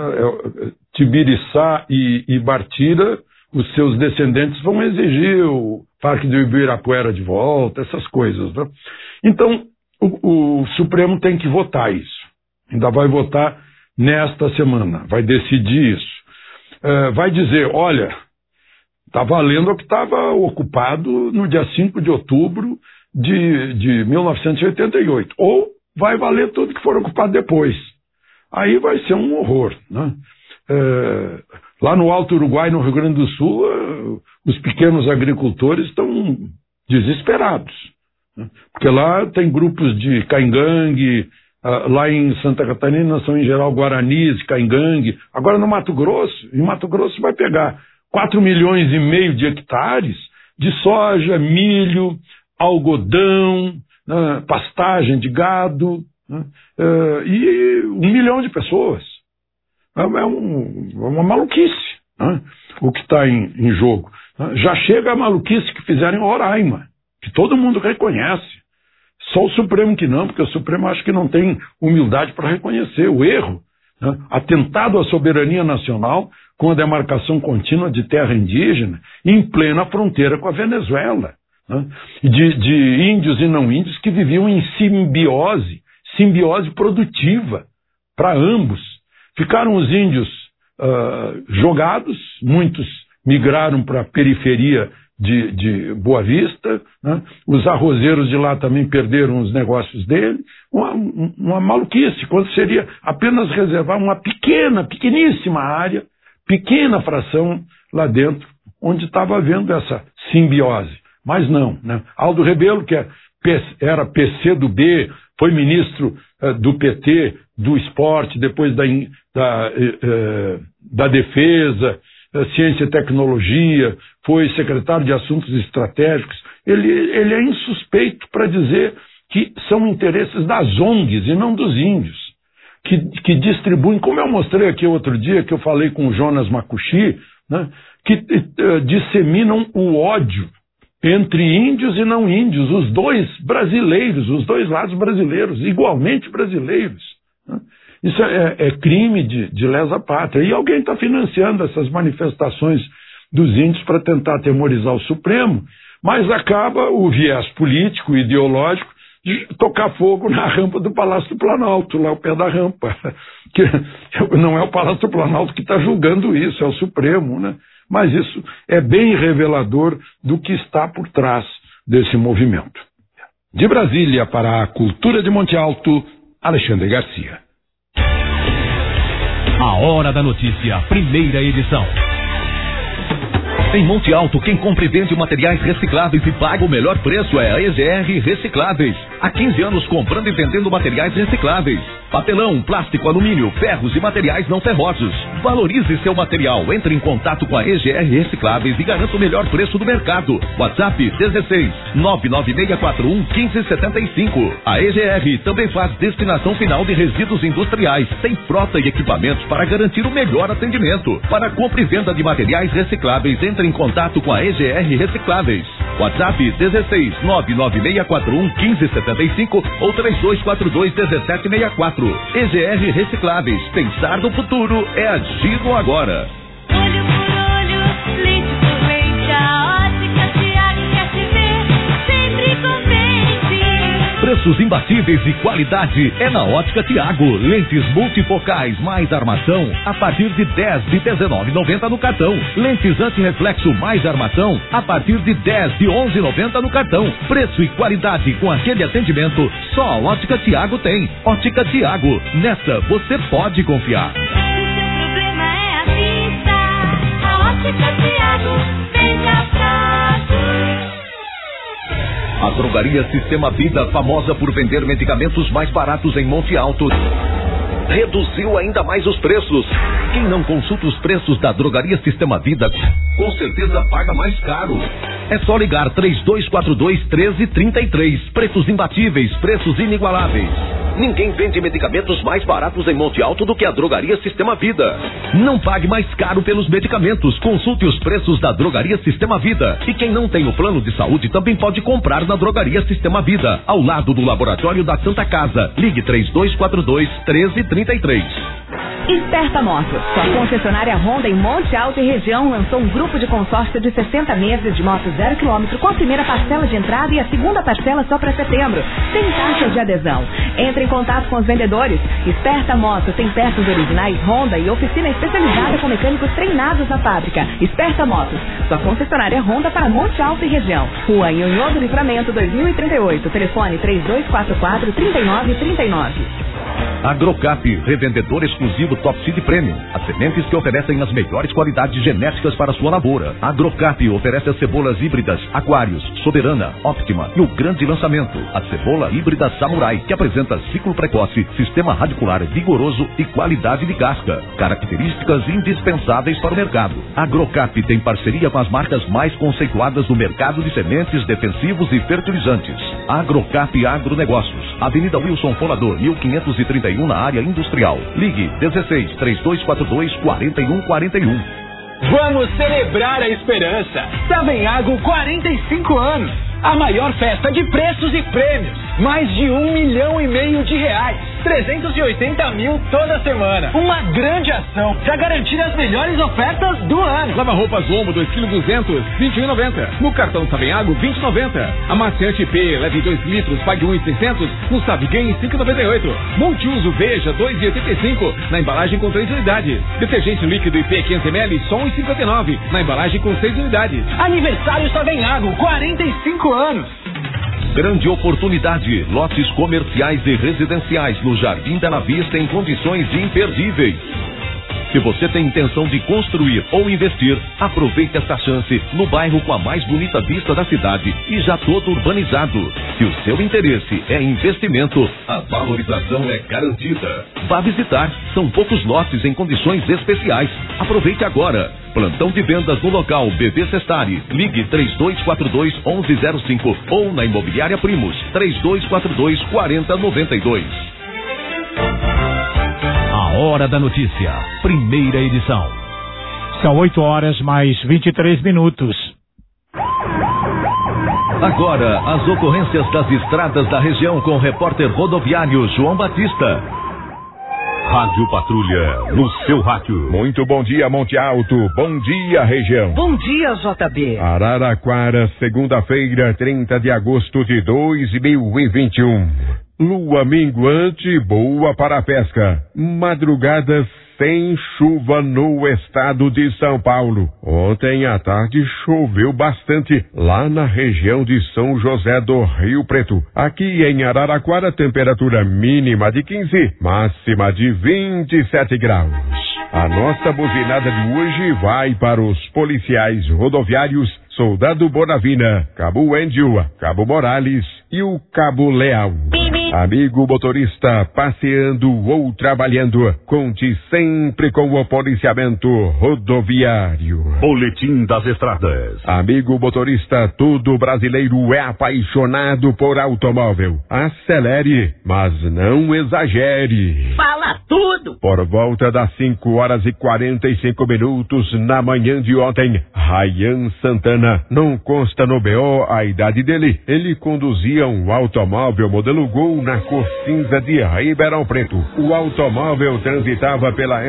Tibiriçá e Bartira, os seus descendentes vão exigir o Parque do Ibirapuera de volta, essas coisas, né? Então, o Supremo tem que votar isso. Ainda vai votar nesta semana, vai decidir isso. Vai dizer, olha, está valendo o que estava ocupado no dia 5 de outubro de 1988. Ou vai valer tudo que for ocupado depois. Aí vai ser um horror, né? Lá no Alto Uruguai, no Rio Grande do Sul, os pequenos agricultores estão desesperados, né? Porque lá tem grupos de caingangue. Lá em Santa Catarina são em geral guaranis, caingangue. Agora no Mato Grosso, em Mato Grosso vai pegar 4,5 milhões de hectares de soja, milho, algodão, né, pastagem de gado, né, e 1 milhão de pessoas. É uma maluquice, né, o que está em jogo. Já chega a maluquice que fizeram em Roraima, que todo mundo reconhece. Só o Supremo que não, porque o Supremo acho que não tem humildade para reconhecer o erro, né? Atentado à soberania nacional com a demarcação contínua de terra indígena em plena fronteira com a Venezuela, né? De índios e não índios que viviam em simbiose produtiva para ambos. Ficaram os índios jogados, muitos migraram para a periferia de Boa Vista, né? Os arrozeiros de lá também perderam os negócios dele, uma maluquice, quando seria apenas reservar uma pequeníssima área, pequena fração lá dentro, onde estava havendo essa simbiose. Mas não, né? Aldo Rebelo, que era PCdoB, foi ministro do PT, do esporte, depois da defesa, ciência e tecnologia, foi secretário de assuntos estratégicos. Ele é insuspeito para dizer que são interesses das ONGs e não dos índios, que distribuem, como eu mostrei aqui outro dia, que eu falei com o Jonas Macuxi, né, que disseminam o ódio entre índios e não índios, os dois lados brasileiros, igualmente brasileiros, né? Isso é crime de lesa pátria. E alguém está financiando essas manifestações dos índios para tentar atemorizar o Supremo, mas acaba o viés político, ideológico, tocar fogo na rampa do Palácio do Planalto, lá ao pé da rampa. Que não é o Palácio do Planalto que está julgando isso, é o Supremo, né? Mas isso é bem revelador do que está por trás desse movimento. De Brasília para a Cultura de Monte Alto, Alexandre Garcia. A Hora da Notícia, primeira edição. Em Monte Alto, quem compra e vende materiais recicláveis e paga o melhor preço é a EGR Recicláveis. Há 15 anos comprando e vendendo materiais recicláveis. Papelão, plástico, alumínio, ferros e materiais não ferrosos. Valorize seu material. Entre em contato com a EGR Recicláveis e garanta o melhor preço do mercado. WhatsApp 16 99641 1575. A EGR também faz destinação final de resíduos industriais. Tem frota e equipamentos para garantir o melhor atendimento. Para compra e venda de materiais recicláveis, entre em contato com a EGR Recicláveis. WhatsApp 16 99641 1575 ou 3242 1764. EGR Recicláveis. Pensar no futuro é agir no agora. Olho por olho, leite por leite, a Ótica Tiago quer te ver sempre contente. Preços imbatíveis e qualidade é na Ótica Tiago. Lentes multifocais mais armação a partir de 10 de R$19,90 no cartão. Lentes antirreflexo mais armação a partir de 10 de R$11,90 no cartão. Preço e qualidade com aquele atendimento só a Ótica Tiago tem. Ótica Tiago, nessa você pode confiar. O seu problema é a vista. A Ótica Tiago vem a prazo. A Drogaria Sistema Vida, famosa por vender medicamentos mais baratos em Monte Alto, reduziu ainda mais os preços. Quem não consulta os preços da Drogaria Sistema Vida, com certeza paga mais caro. É só ligar 3242-1333. Preços imbatíveis, preços inigualáveis. Ninguém vende medicamentos mais baratos em Monte Alto do que a Drogaria Sistema Vida. Não pague mais caro pelos medicamentos. Consulte os preços da Drogaria Sistema Vida. E quem não tem o plano de saúde também pode comprar na Drogaria Sistema Vida, ao lado do Laboratório da Santa Casa. Ligue 3242-1333. Esperta Motos, sua concessionária Honda em Monte Alto e região, lançou um grupo de consórcio de 60 meses de moto 0 km com a primeira parcela de entrada e a segunda parcela só para setembro, sem taxa de adesão. Entre em contato com os vendedores. Esperta Motos tem peças originais Honda e oficina especializada com mecânicos treinados na fábrica. Esperta Motos, sua concessionária Honda para Monte Alto e região. Rua Nhonhô do Livramento 2038, telefone 3244-3939. Agrocap, revendedor exclusivo Top Seed Premium. As sementes que oferecem as melhores qualidades genéticas para a sua lavoura. Agrocap oferece as cebolas híbridas Aquarius, Soberana, Optima e o grande lançamento, a cebola híbrida Samurai, que apresenta ciclo precoce, sistema radicular vigoroso e qualidade de casca. Características indispensáveis para o mercado. Agrocap tem parceria com as marcas mais conceituadas do mercado de sementes, defensivos e fertilizantes. Agrocap Agronegócios, Avenida Wilson Fonador, 1531, na área industrial. Ligue 16 3242 4141. Vamos celebrar a esperança. Savenhago 45 anos. A maior festa de preços e prêmios. Mais de R$1,5 milhão de reais. 380 mil toda semana. Uma grande ação para garantir as melhores ofertas do ano. Lava-roupas Omo 2,2 kg, R$21,90. No cartão Savenhago, R$20,90. Amaciante P, leve 2 litros, pague R$1,600. No Sabe Ganhe, R$5,98. Multiuso Veja, R$2,85. Na embalagem com 3 unidades. Detergente líquido IP 500 ml, só R$1,59. Na embalagem com 6 unidades. Aniversário Savenhago, 45 anos. Grande oportunidade, lotes comerciais e residenciais no Jardim Bela Vista em condições imperdíveis. Se você tem intenção de construir ou investir, aproveite esta chance no bairro com a mais bonita vista da cidade e já todo urbanizado. Se o seu interesse é investimento, a valorização é garantida. Vá visitar, são poucos lotes em condições especiais. Aproveite agora. Plantão de vendas no local BB Sestari. Ligue 3242-1105 ou na Imobiliária Primos 3242-4092. A Hora da Notícia, primeira edição. São 8 horas mais 23 minutos. Agora, as ocorrências das estradas da região com o repórter rodoviário João Batista. Rádio Patrulha, no seu rádio. Muito bom dia, Monte Alto. Bom dia, região. Bom dia, JB. Araraquara, segunda-feira, 30 de agosto de 2021. Lua minguante, boa para a pesca. Madrugadas sem chuva no estado de São Paulo. Ontem à tarde choveu bastante lá na região de São José do Rio Preto. Aqui em Araraquara, temperatura mínima de 15, máxima de 27 graus. A nossa buzinada de hoje vai para os policiais rodoviários Soldado Bonavina, Cabo Índio, Cabo Morales e o Cabo Leal. Amigo motorista, passeando ou trabalhando, conte sempre com o policiamento rodoviário. Boletim das Estradas. Amigo motorista, todo brasileiro é apaixonado por automóvel. Acelere, mas não exagere. Fala tudo! Por volta das 5h45 na manhã de ontem, Rayan Santana, não consta no BO a idade dele. Ele conduzia um automóvel modelo Gol na cor cinza de Ribeirão Preto. O automóvel transitava pela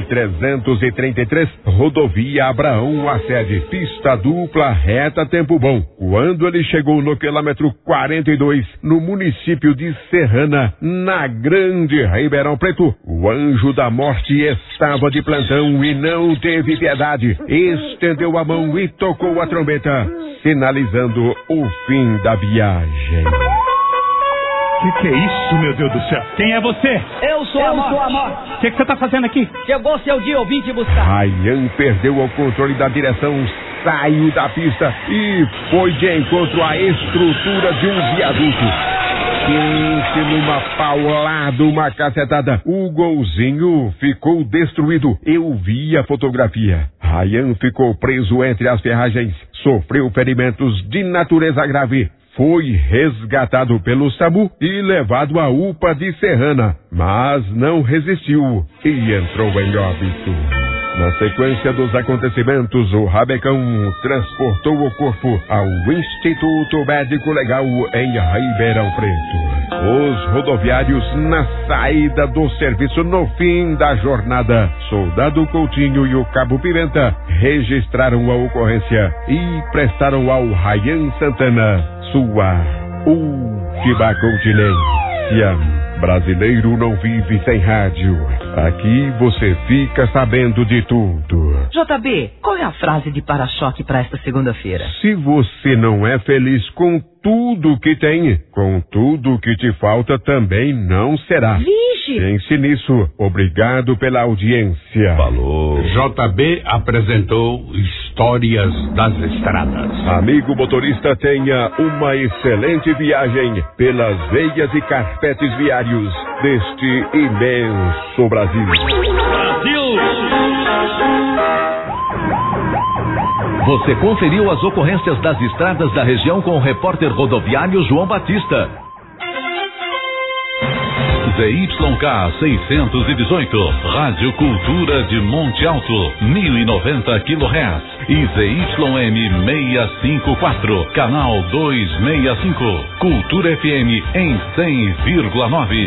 SP-333, rodovia Abraão a sede, pista dupla, reta, tempo bom. Quando ele chegou no quilômetro 42, no município de Serrana, na grande Ribeirão Preto, o anjo da morte estava de plantão e não teve piedade. Estendeu a mão e tocou a trombeta, sinalizando o fim da viagem. Que é isso, meu Deus do céu? Quem é você? Eu sou a morte. O que você tá fazendo aqui? Chegou seu dia, eu vim te buscar. Rayan perdeu o controle da direção, saiu da pista e foi de encontro à estrutura de um viaduto. Quente numa paulada, uma cacetada. O golzinho ficou destruído. Eu vi a fotografia. Rayan ficou preso entre as ferragens, sofreu ferimentos de natureza grave. Foi resgatado pelo SAMU e levado à UPA de Serrana, mas não resistiu e entrou em óbito. Na sequência dos acontecimentos, o Rabecão transportou o corpo ao Instituto Médico Legal em Ribeirão Preto. Os rodoviários, na saída do serviço no fim da jornada, Soldado Coutinho e o Cabo Pimenta registraram a ocorrência e prestaram ao Rayan Santana sua última continência. Brasileiro não vive sem rádio. Aqui você fica sabendo de tudo. JB, qual é a frase de para-choque para esta segunda-feira? Se você não é feliz com tudo que tem, com tudo que te falta também não será. Vixe! Pense nisso. Obrigado pela audiência. Falou. JB apresentou Histórias das Estradas. Amigo motorista, tenha uma excelente viagem pelas veias e carpetes viários deste imenso Brasil. Você conferiu as ocorrências das estradas da região com o repórter rodoviário João Batista. ZYK 618, Rádio Cultura de Monte Alto, 1090 kHz. E ZYM 654, Canal 265, Cultura FM em 100,9.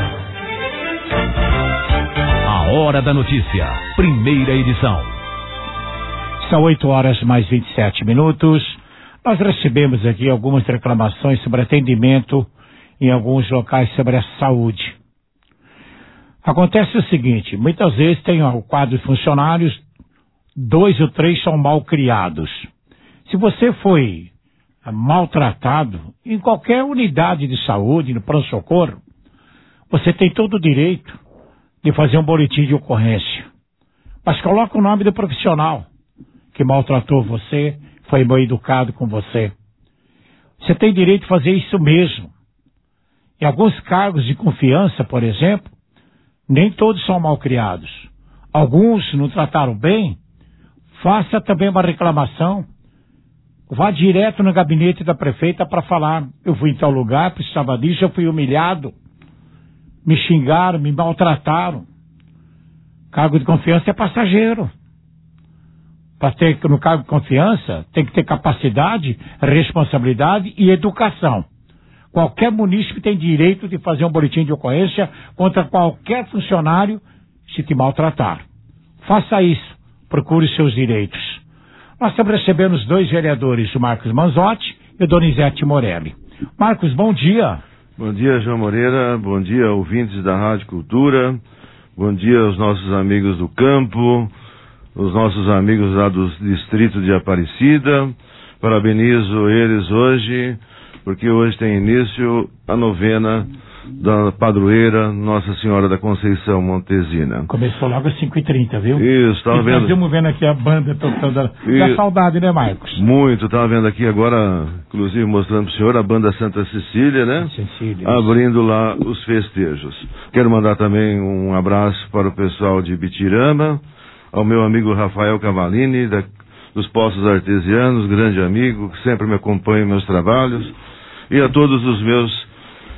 A Hora da Notícia, primeira edição. São 8h mais 27 minutos. Nós recebemos aqui algumas reclamações sobre atendimento em alguns locais sobre a saúde. Acontece o seguinte, muitas vezes tem o quadro de funcionários, 2 ou 3 são mal criados. Se você foi maltratado em qualquer unidade de saúde, no pronto-socorro, você tem todo o direito de fazer um boletim de ocorrência. Mas coloca o nome do profissional que maltratou você, foi mal educado com você. Você tem direito de fazer isso mesmo. Em alguns cargos de confiança, por exemplo, nem todos são mal criados. Alguns não trataram bem, faça também uma reclamação. Vá direto no gabinete da prefeita para falar, eu fui em tal lugar, precisava disso, eu fui humilhado, me xingaram, me maltrataram. Cargo de confiança é passageiro. Para ter no cargo de confiança, tem que ter capacidade, responsabilidade e educação. Qualquer munícipe tem direito de fazer um boletim de ocorrência contra qualquer funcionário se te maltratar. Faça isso, procure seus direitos. Nós estamos recebendo os 2 vereadores, o Marcos Manzotti e o Donizete Morelli. Marcos, bom dia. Bom dia, João Moreira. Bom dia, ouvintes da Rádio Cultura. Bom dia aos nossos amigos do campo, os nossos amigos lá do distrito de Aparecida. Parabenizo eles hoje, porque hoje tem início a novena da padroeira Nossa Senhora da Conceição Montesina. Começou logo às 5h30, viu? Isso, estava vendo. Nós estamos vendo aqui a banda tocando. Dá saudade, né, Marcos? Muito, estava vendo aqui agora, inclusive mostrando para o senhor a banda Santa Cecília, né? Cecília. Abrindo lá os festejos. Quero mandar também um abraço para o pessoal de Bitirama, ao meu amigo Rafael Cavalini, dos Poços Artesianos, grande amigo, que sempre me acompanha em meus trabalhos, e a todos os meus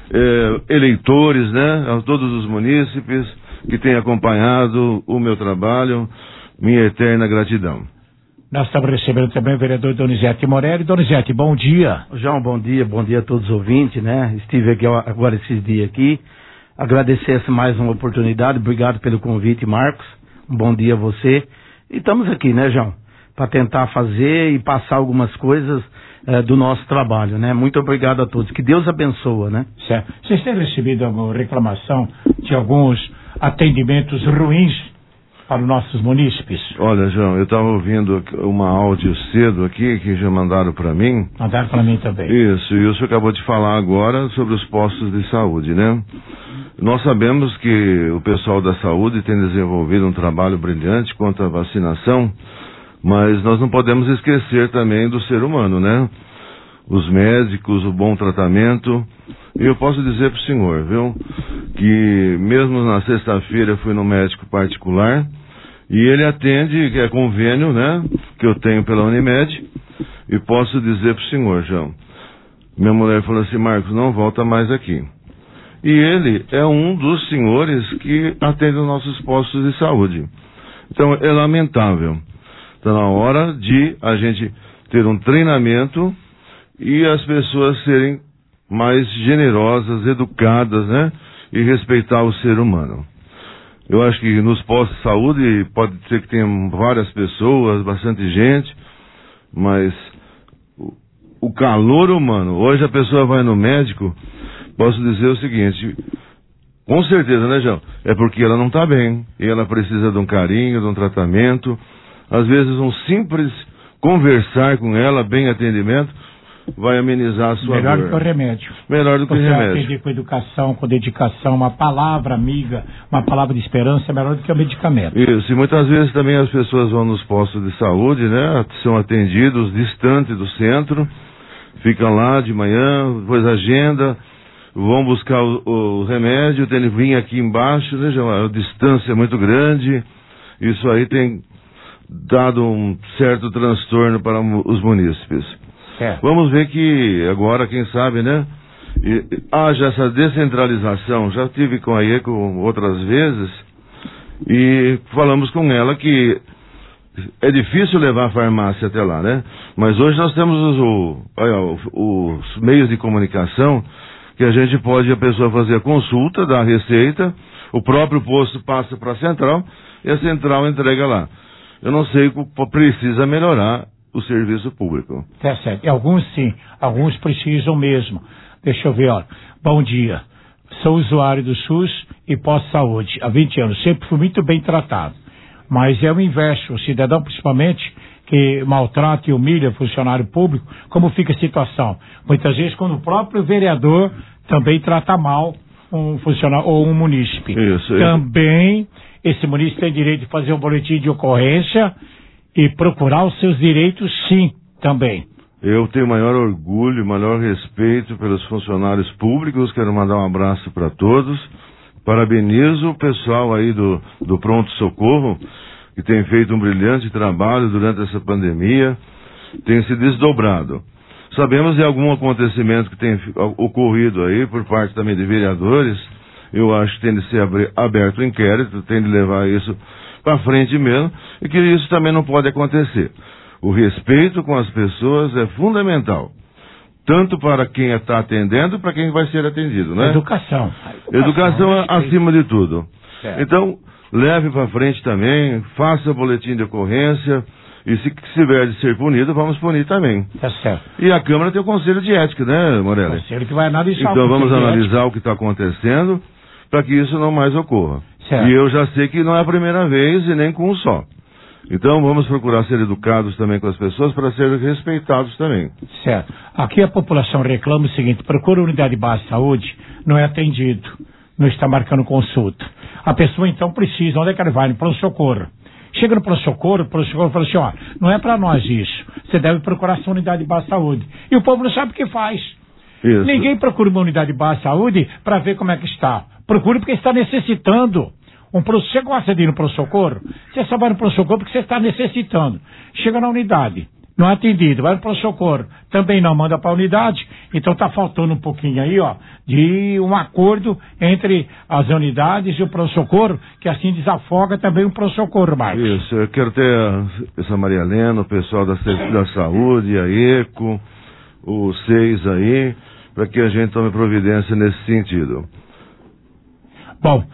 eleitores, né? A todos os munícipes que têm acompanhado o meu trabalho, minha eterna gratidão. Nós estamos recebendo também o vereador Donizete Morelli. Donizete, bom dia. João, bom dia a todos os ouvintes, né? Estive aqui agora esses dias aqui, agradecer mais uma oportunidade, obrigado pelo convite, Marcos, um bom dia a você, e estamos aqui, né, João, para tentar fazer e passar algumas coisas do nosso trabalho, né? Muito obrigado a todos. Que Deus abençoe, né? Certo. Vocês têm recebido alguma reclamação de alguns atendimentos ruins para os nossos munícipes? Olha, João, eu estava ouvindo uma áudio cedo aqui, que já mandaram para mim. Mandaram para mim também. Isso, e o senhor acabou de falar agora sobre os postos de saúde, né? Nós sabemos que o pessoal da saúde tem desenvolvido um trabalho brilhante quanto à vacinação, mas nós não podemos esquecer também do ser humano, né? Os médicos, o bom tratamento. E eu posso dizer para o senhor, viu, que mesmo na sexta-feira eu fui no médico particular e ele atende, que é convênio, né, que eu tenho pela Unimed, e posso dizer para o senhor, João, minha mulher falou assim, Marcos, não volta mais aqui. E ele é um dos senhores que atende os nossos postos de saúde. Então é lamentável. Está na hora de a gente ter um treinamento e as pessoas serem mais generosas, educadas, né? E respeitar o ser humano. Eu acho que nos postos de saúde pode ser que tenha várias pessoas, bastante gente, mas o calor humano, hoje a pessoa vai no médico, posso dizer o seguinte, com certeza, né, João? É porque ela não está bem, e ela precisa de um carinho, de um tratamento. Às vezes um simples conversar com ela, bem atendimento, vai amenizar a sua Melhor dor. do que o remédio. Melhor do que o remédio. Atender com educação, com dedicação, uma palavra amiga, uma palavra de esperança é melhor do que o medicamento. Isso, e muitas vezes também as pessoas vão nos postos de saúde, né? São atendidos distante do centro, ficam lá de manhã, depois agenda, vão buscar o remédio, tem que vir aqui embaixo, né? A distância é muito grande, isso aí tem dado um certo transtorno para os munícipes. Vamos ver que agora, quem sabe, né? Haja essa descentralização. Já tive com a IECO outras vezes e falamos com ela que é difícil levar a farmácia até lá, né? Mas hoje nós temos os meios de comunicação que a pessoa fazer a consulta da receita, o próprio posto passa para a central e a central entrega lá. Eu não sei, precisa melhorar o serviço público. Tá certo. E alguns sim, alguns precisam mesmo. Deixa eu ver, ó. Bom dia. Sou usuário do SUS e pós-saúde há 20 anos. Sempre fui muito bem tratado. Mas é o inverso. O cidadão, principalmente, que maltrata e humilha funcionário público, como fica a situação? Muitas vezes, quando o próprio vereador também trata mal um funcionário ou um munícipe. Isso. Também, esse munícipe tem direito de fazer um boletim de ocorrência e procurar os seus direitos, sim, também. Eu tenho maior orgulho, maior respeito pelos funcionários públicos. Quero mandar um abraço para todos. Parabenizo o pessoal aí do Pronto Socorro, que tem feito um brilhante trabalho durante essa pandemia, tem se desdobrado. Sabemos de algum acontecimento que tem ocorrido aí por parte também de vereadores. Eu acho que tem de ser aberto o inquérito, tem de levar isso para frente mesmo, e que isso também não pode acontecer. O respeito com as pessoas é fundamental. tanto para quem está atendendo, para quem vai ser atendido, né? Educação. Educação acima de tudo. Certo. Então, leve para frente também, faça boletim de ocorrência, e se tiver de ser punido, vamos punir também. Tá certo. E a Câmara tem o Conselho de Ética, né, Morelli? Conselho que vai analisar. Então vamos analisar o que está acontecendo, para que isso não mais ocorra. Certo. E eu já sei que não é a primeira vez e nem com um só. Então vamos procurar ser educados também com as pessoas para serem respeitados também. Certo. Aqui a população reclama o seguinte: procura a unidade básica de saúde, não é atendido, não está marcando consulta. A pessoa então precisa, onde é que ela vai? No pronto-socorro. Chega no pronto-socorro fala assim: ó, não é para nós isso, você deve procurar essa unidade básica de saúde. E o povo não sabe o que faz. Isso. Ninguém procura uma unidade básica de saúde para ver como é que está. Procure porque está necessitando. Você gosta de ir no pronto-socorro? Você só vai no pronto-socorro porque você está necessitando. Chega na unidade, não é atendido, vai no pronto-socorro, também não manda para a unidade. Então está faltando um pouquinho aí, ó, de um acordo entre as unidades e o pronto-socorro, que assim desafoga também o pronto-socorro, Marcos. Isso, eu quero ter essa Maria Helena, o pessoal da Saúde, a ECO, o SEIS aí, para que a gente tome providência nesse sentido. Bom,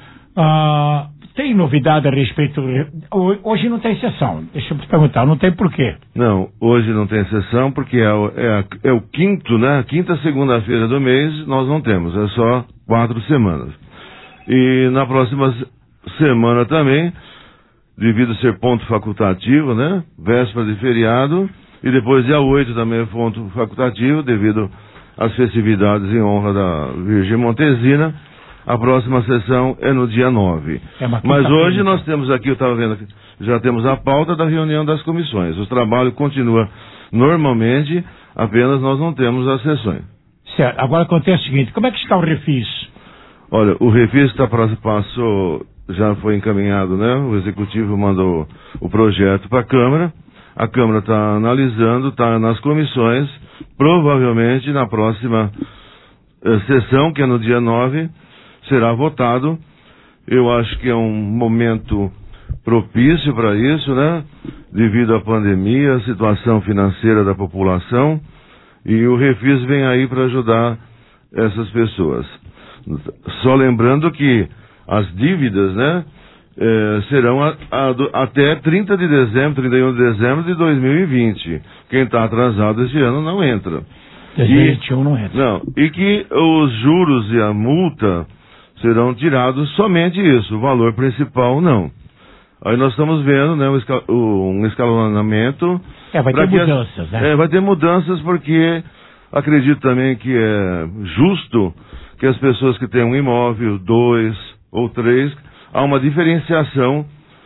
tem novidade a respeito... Hoje não tem sessão, deixa eu te perguntar, não tem por quê? Não, hoje não tem sessão porque é o quinto, né? A quinta segunda-feira do mês nós não temos, é só 4 semanas. E na próxima semana também, devido a ser ponto facultativo, né? Véspera de feriado, e depois dia 8 também é ponto facultativo, devido às festividades em honra da Virgem Montezina. A próxima sessão é no dia 9. Mas hoje nós temos aqui, eu estava vendo aqui, já temos a pauta da reunião das comissões. O trabalho continua normalmente, apenas nós não temos as sessões. Certo. Agora acontece o seguinte, como é que está o refis? Olha, o refis passou, já foi encaminhado, né? O Executivo mandou o projeto para a Câmara. A Câmara está analisando, está nas comissões. Provavelmente na próxima sessão, que é no dia 9, será votado. Eu acho que é um momento propício para isso, né? Devido à pandemia, a situação financeira da população, e o refis vem aí para ajudar essas pessoas. Só lembrando que as dívidas, né, serão até 30 de dezembro, 31 de dezembro de 2020. Quem está atrasado esse ano não entra. 2021 não entra. Não, e que os juros e a multa serão tirados somente isso, o valor principal não. Aí nós estamos vendo, né, um escalonamento. Vai ter mudanças, né? Vai ter mudanças porque acredito também que é justo que as pessoas que têm um imóvel, 2 ou 3, há uma diferenciação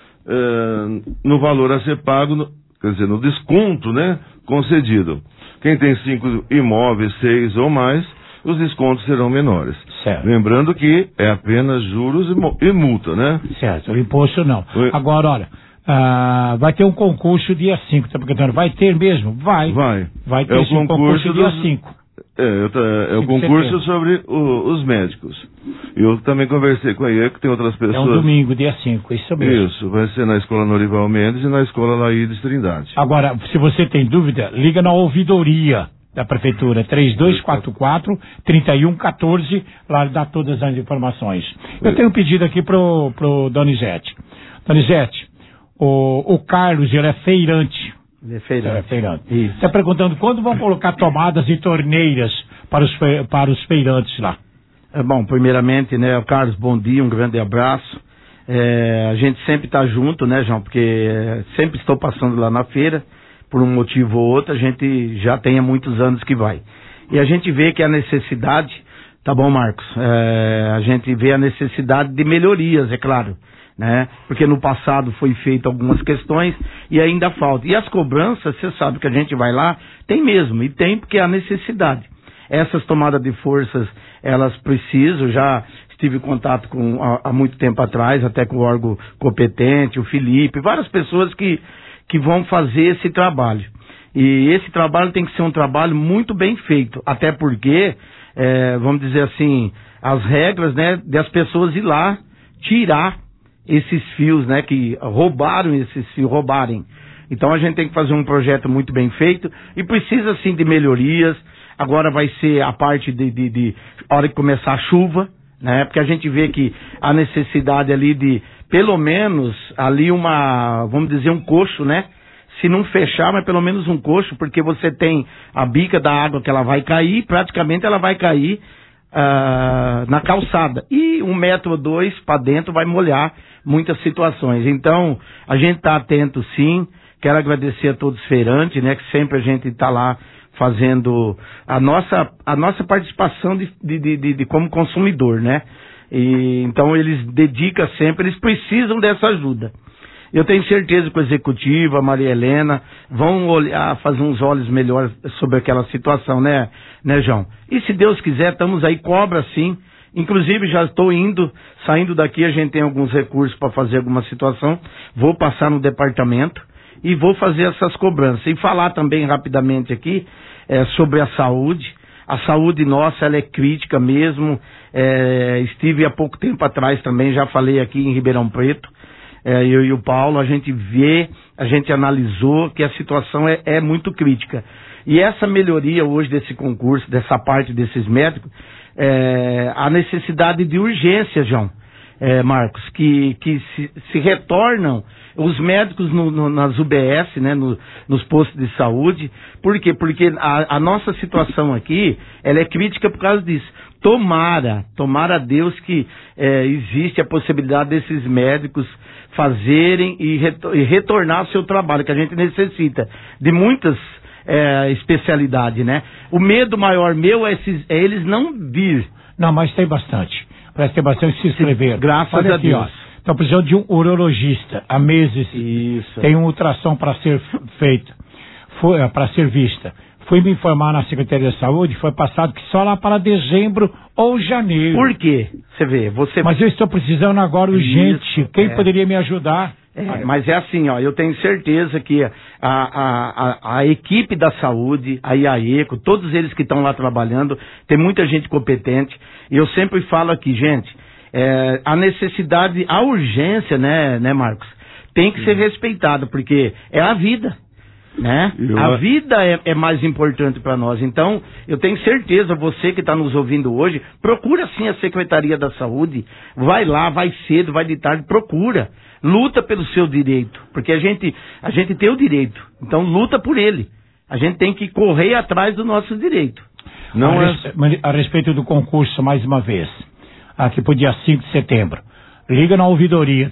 no valor a ser pago, quer dizer, no desconto, né, concedido. Quem tem 5 imóveis, 6 ou mais, os descontos serão menores. Certo. Lembrando que é apenas juros e multa, né? Certo, o imposto não. Agora, olha, vai ter um concurso dia 5, tá perguntando, vai ter mesmo? Vai. Vai ter esse concurso dia 5. É o concurso sobre os médicos. Eu também conversei com a IECO, tem outras pessoas. É um domingo, dia 5, isso mesmo. Isso, vai ser na Escola Norival Mendes e na Escola Laídes Trindade. Agora, se você tem dúvida, liga na ouvidoria da Prefeitura, 3244-3114, lá dá todas as informações. Eu tenho um pedido aqui pro Donizete. Donizete, o Carlos, ele é feirante. Ele é feirante. Está perguntando quando vão colocar tomadas e torneiras para os feirantes lá. Bom, primeiramente, né, Carlos, bom dia, um grande abraço. A gente sempre está junto, né, João, porque sempre estou passando lá na feira, por um motivo ou outro, a gente já tem há muitos anos que vai. E a gente vê que a necessidade, tá bom, Marcos? A gente vê a necessidade de melhorias, é claro, né? Porque no passado foi feito algumas questões e ainda falta. E as cobranças, você sabe que a gente vai lá, tem mesmo, e tem porque é a necessidade. Essas tomadas de forças, elas precisam, já estive em contato há muito tempo atrás, até com o órgão competente, o Felipe, várias pessoas que vão fazer esse trabalho. E esse trabalho tem que ser um trabalho muito bem feito, até porque, vamos dizer assim, as regras, né, das pessoas ir lá tirar esses fios, né, que roubarem. Então a gente tem que fazer um projeto muito bem feito e precisa sim de melhorias. agora vai ser a parte de hora que começar a chuva, né? Porque a gente vê que a necessidade ali de, pelo menos, ali vamos dizer, um coxo, né? Se não fechar, mas pelo menos um coxo, porque você tem a bica da água que ela vai cair, praticamente ela vai cair na calçada. E 1 metro ou 2 para dentro vai molhar muitas situações. Então, a gente está atento sim. Quero agradecer a todos os feirantes, né? Que sempre a gente está lá fazendo a nossa participação de como consumidor, né? E, então, eles dedicam sempre, eles precisam dessa ajuda. Eu tenho certeza que o executivo, a Maria Helena, vão olhar, fazer uns olhos melhores sobre aquela situação, né, João? E se Deus quiser, estamos aí, cobra sim. Inclusive, já estou saindo daqui, a gente tem alguns recursos para fazer alguma situação. Vou passar no departamento e vou fazer essas cobranças. E falar também rapidamente aqui sobre a saúde. A saúde nossa, ela é crítica mesmo. Estive há pouco tempo atrás também, já falei aqui em Ribeirão Preto. Eu e o Paulo, a gente analisou que a situação é muito crítica. E essa melhoria hoje desse concurso, dessa parte desses médicos, a necessidade de urgência, João, Marcos, que se retornam os médicos nas UBS, né, nos postos de saúde. Por quê? Porque a nossa situação aqui, ela é crítica por causa disso. Tomara Deus que existe a possibilidade desses médicos fazerem e retornar ao seu trabalho, que a gente necessita de muitas especialidades, né? O medo maior meu é eles não vir. Não, mas tem bastante. Parece que tem bastante que se inscrever. Graças a Deus. Estão precisando de um urologista há meses. Isso. Tem um ultrassom para ser feito, para ser vista. Fui me informar na Secretaria de Saúde, foi passado que só lá para dezembro ou janeiro. Por quê? Você vê, Mas eu estou precisando agora urgente. Isso, Quem poderia me ajudar? Mas é assim, ó, eu tenho certeza que a equipe da saúde, a IAECO, todos eles que estão lá trabalhando, tem muita gente competente. E eu sempre falo aqui, gente, a necessidade, a urgência, né, Marcos, tem que ser respeitada, porque é a vida. Né? A vida é mais importante para nós. Então, eu tenho certeza, você que está nos ouvindo hoje, procura sim a Secretaria da Saúde, vai lá, vai cedo, vai de tarde, procura, luta pelo seu direito, porque a gente tem o direito, então luta por ele. A gente tem que correr atrás do nosso direito. A respeito do concurso, mais uma vez, aqui para o dia 5 de setembro. Liga na ouvidoria,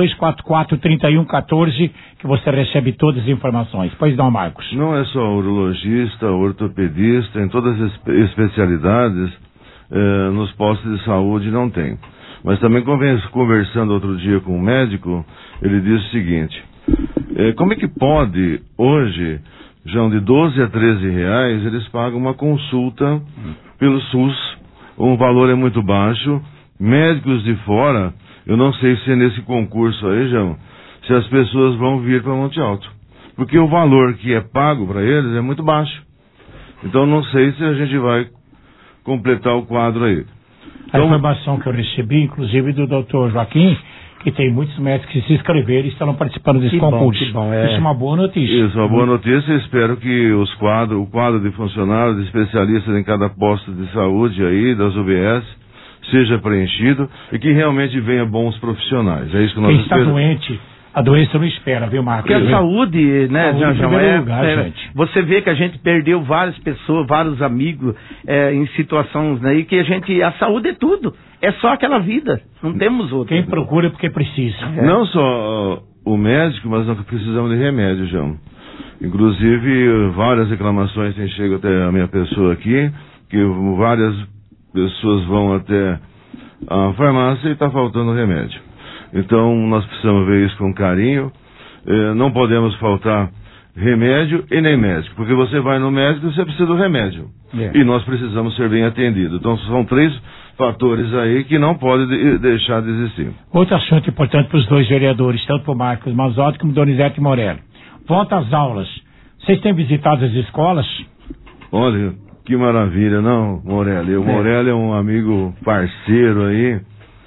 3244-3114, que você recebe todas as informações. Pois não, Marcos? Não é só urologista, ortopedista, em todas as especialidades, nos postos de saúde não tem. Mas também conversando outro dia com um médico, ele disse o seguinte, como é que pode, hoje, João, de 12 a 13 reais, eles pagam uma consulta pelo SUS, o valor é muito baixo, médicos de fora... Eu não sei se é nesse concurso aí, João, se as pessoas vão vir para Monte Alto. Porque o valor que é pago para eles é muito baixo. Então não sei se a gente vai completar o quadro aí. A informação que eu recebi, inclusive do Dr. Joaquim, que tem muitos médicos que se inscreveram e estão participando desse concurso. Que bom, Isso é uma boa notícia. Isso é uma boa notícia. Eu espero que o quadro de funcionários, de especialistas em cada posto de saúde aí, das UBS, seja preenchido e que realmente venha bons profissionais. É isso que nós esperamos. Quem está doente, a doença não espera, viu, Marcos? Porque a saúde, né, João, gente. Você vê que a gente perdeu várias pessoas, vários amigos em situações, né, e que a saúde é tudo. É só aquela vida, não temos outra. Quem procura é porque precisa. Não só o médico, mas nós precisamos de remédio, João. Inclusive, várias reclamações têm chegado até a minha pessoa aqui, que várias pessoas vão até a farmácia e está faltando remédio. Então, nós precisamos ver isso com carinho. Não podemos faltar remédio e nem médico, porque você vai no médico e você precisa do remédio. E nós precisamos ser bem atendidos. Então, são 3 fatores aí que não podem deixar de existir. Outro assunto importante para os 2 vereadores, tanto para o Marcos Mazotti como Donizete Morelli. Volta às aulas. Vocês têm visitado as escolas? Olha, que maravilha, não, Morelli? O Morelli é um amigo parceiro aí.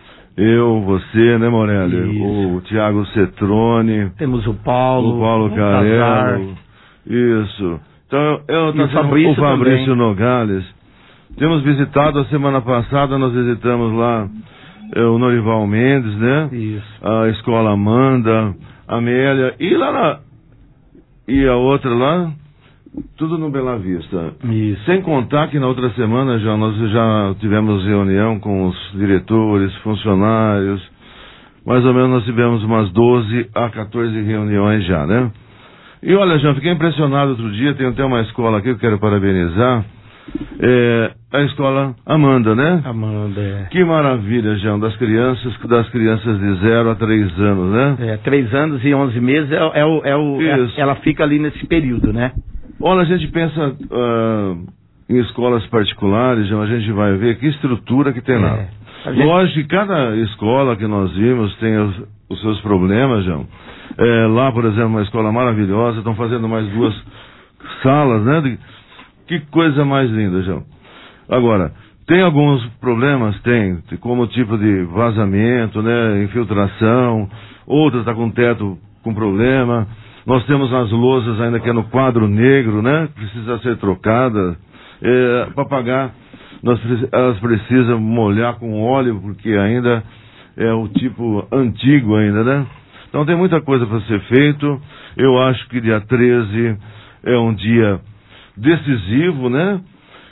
Você, né, Morelli? Isso. O Tiago Cetrone. Temos o Paulo Carello. Isso. Então, o Fabrício Nogales. Temos visitado a semana passada, nós visitamos lá o Norival Mendes, né? Isso. A escola Amanda, a Amélia, e a outra lá, tudo no Bela Vista. Isso. Sem contar que na outra semana nós já tivemos reunião com os diretores, funcionários, mais ou menos nós tivemos umas 12 a 14 reuniões já, né? E olha, João, fiquei impressionado outro dia, tem até uma escola aqui que eu quero parabenizar, a escola Amanda, né? Amanda, é. Que maravilha, João, das crianças de 0 a 3 anos, né? 3 anos e 11 meses ela fica ali nesse período, né? Olha, a gente pensa em escolas particulares, João, a gente vai ver que estrutura que tem lá. Lógico que cada escola que nós vimos tem os seus problemas, João. Lá, por exemplo, uma escola maravilhosa, estão fazendo mais 2 salas, né? Que coisa mais linda, João. Agora, tem alguns problemas? Tem, como tipo de vazamento, né? Infiltração, outra está com teto com problema. Nós temos as lousas ainda que é no quadro negro, né? Precisa ser trocada. Para pagar, elas precisam molhar com óleo, porque ainda é o tipo antigo ainda, né? Então tem muita coisa para ser feito. Eu acho que dia 13 é um dia decisivo, né?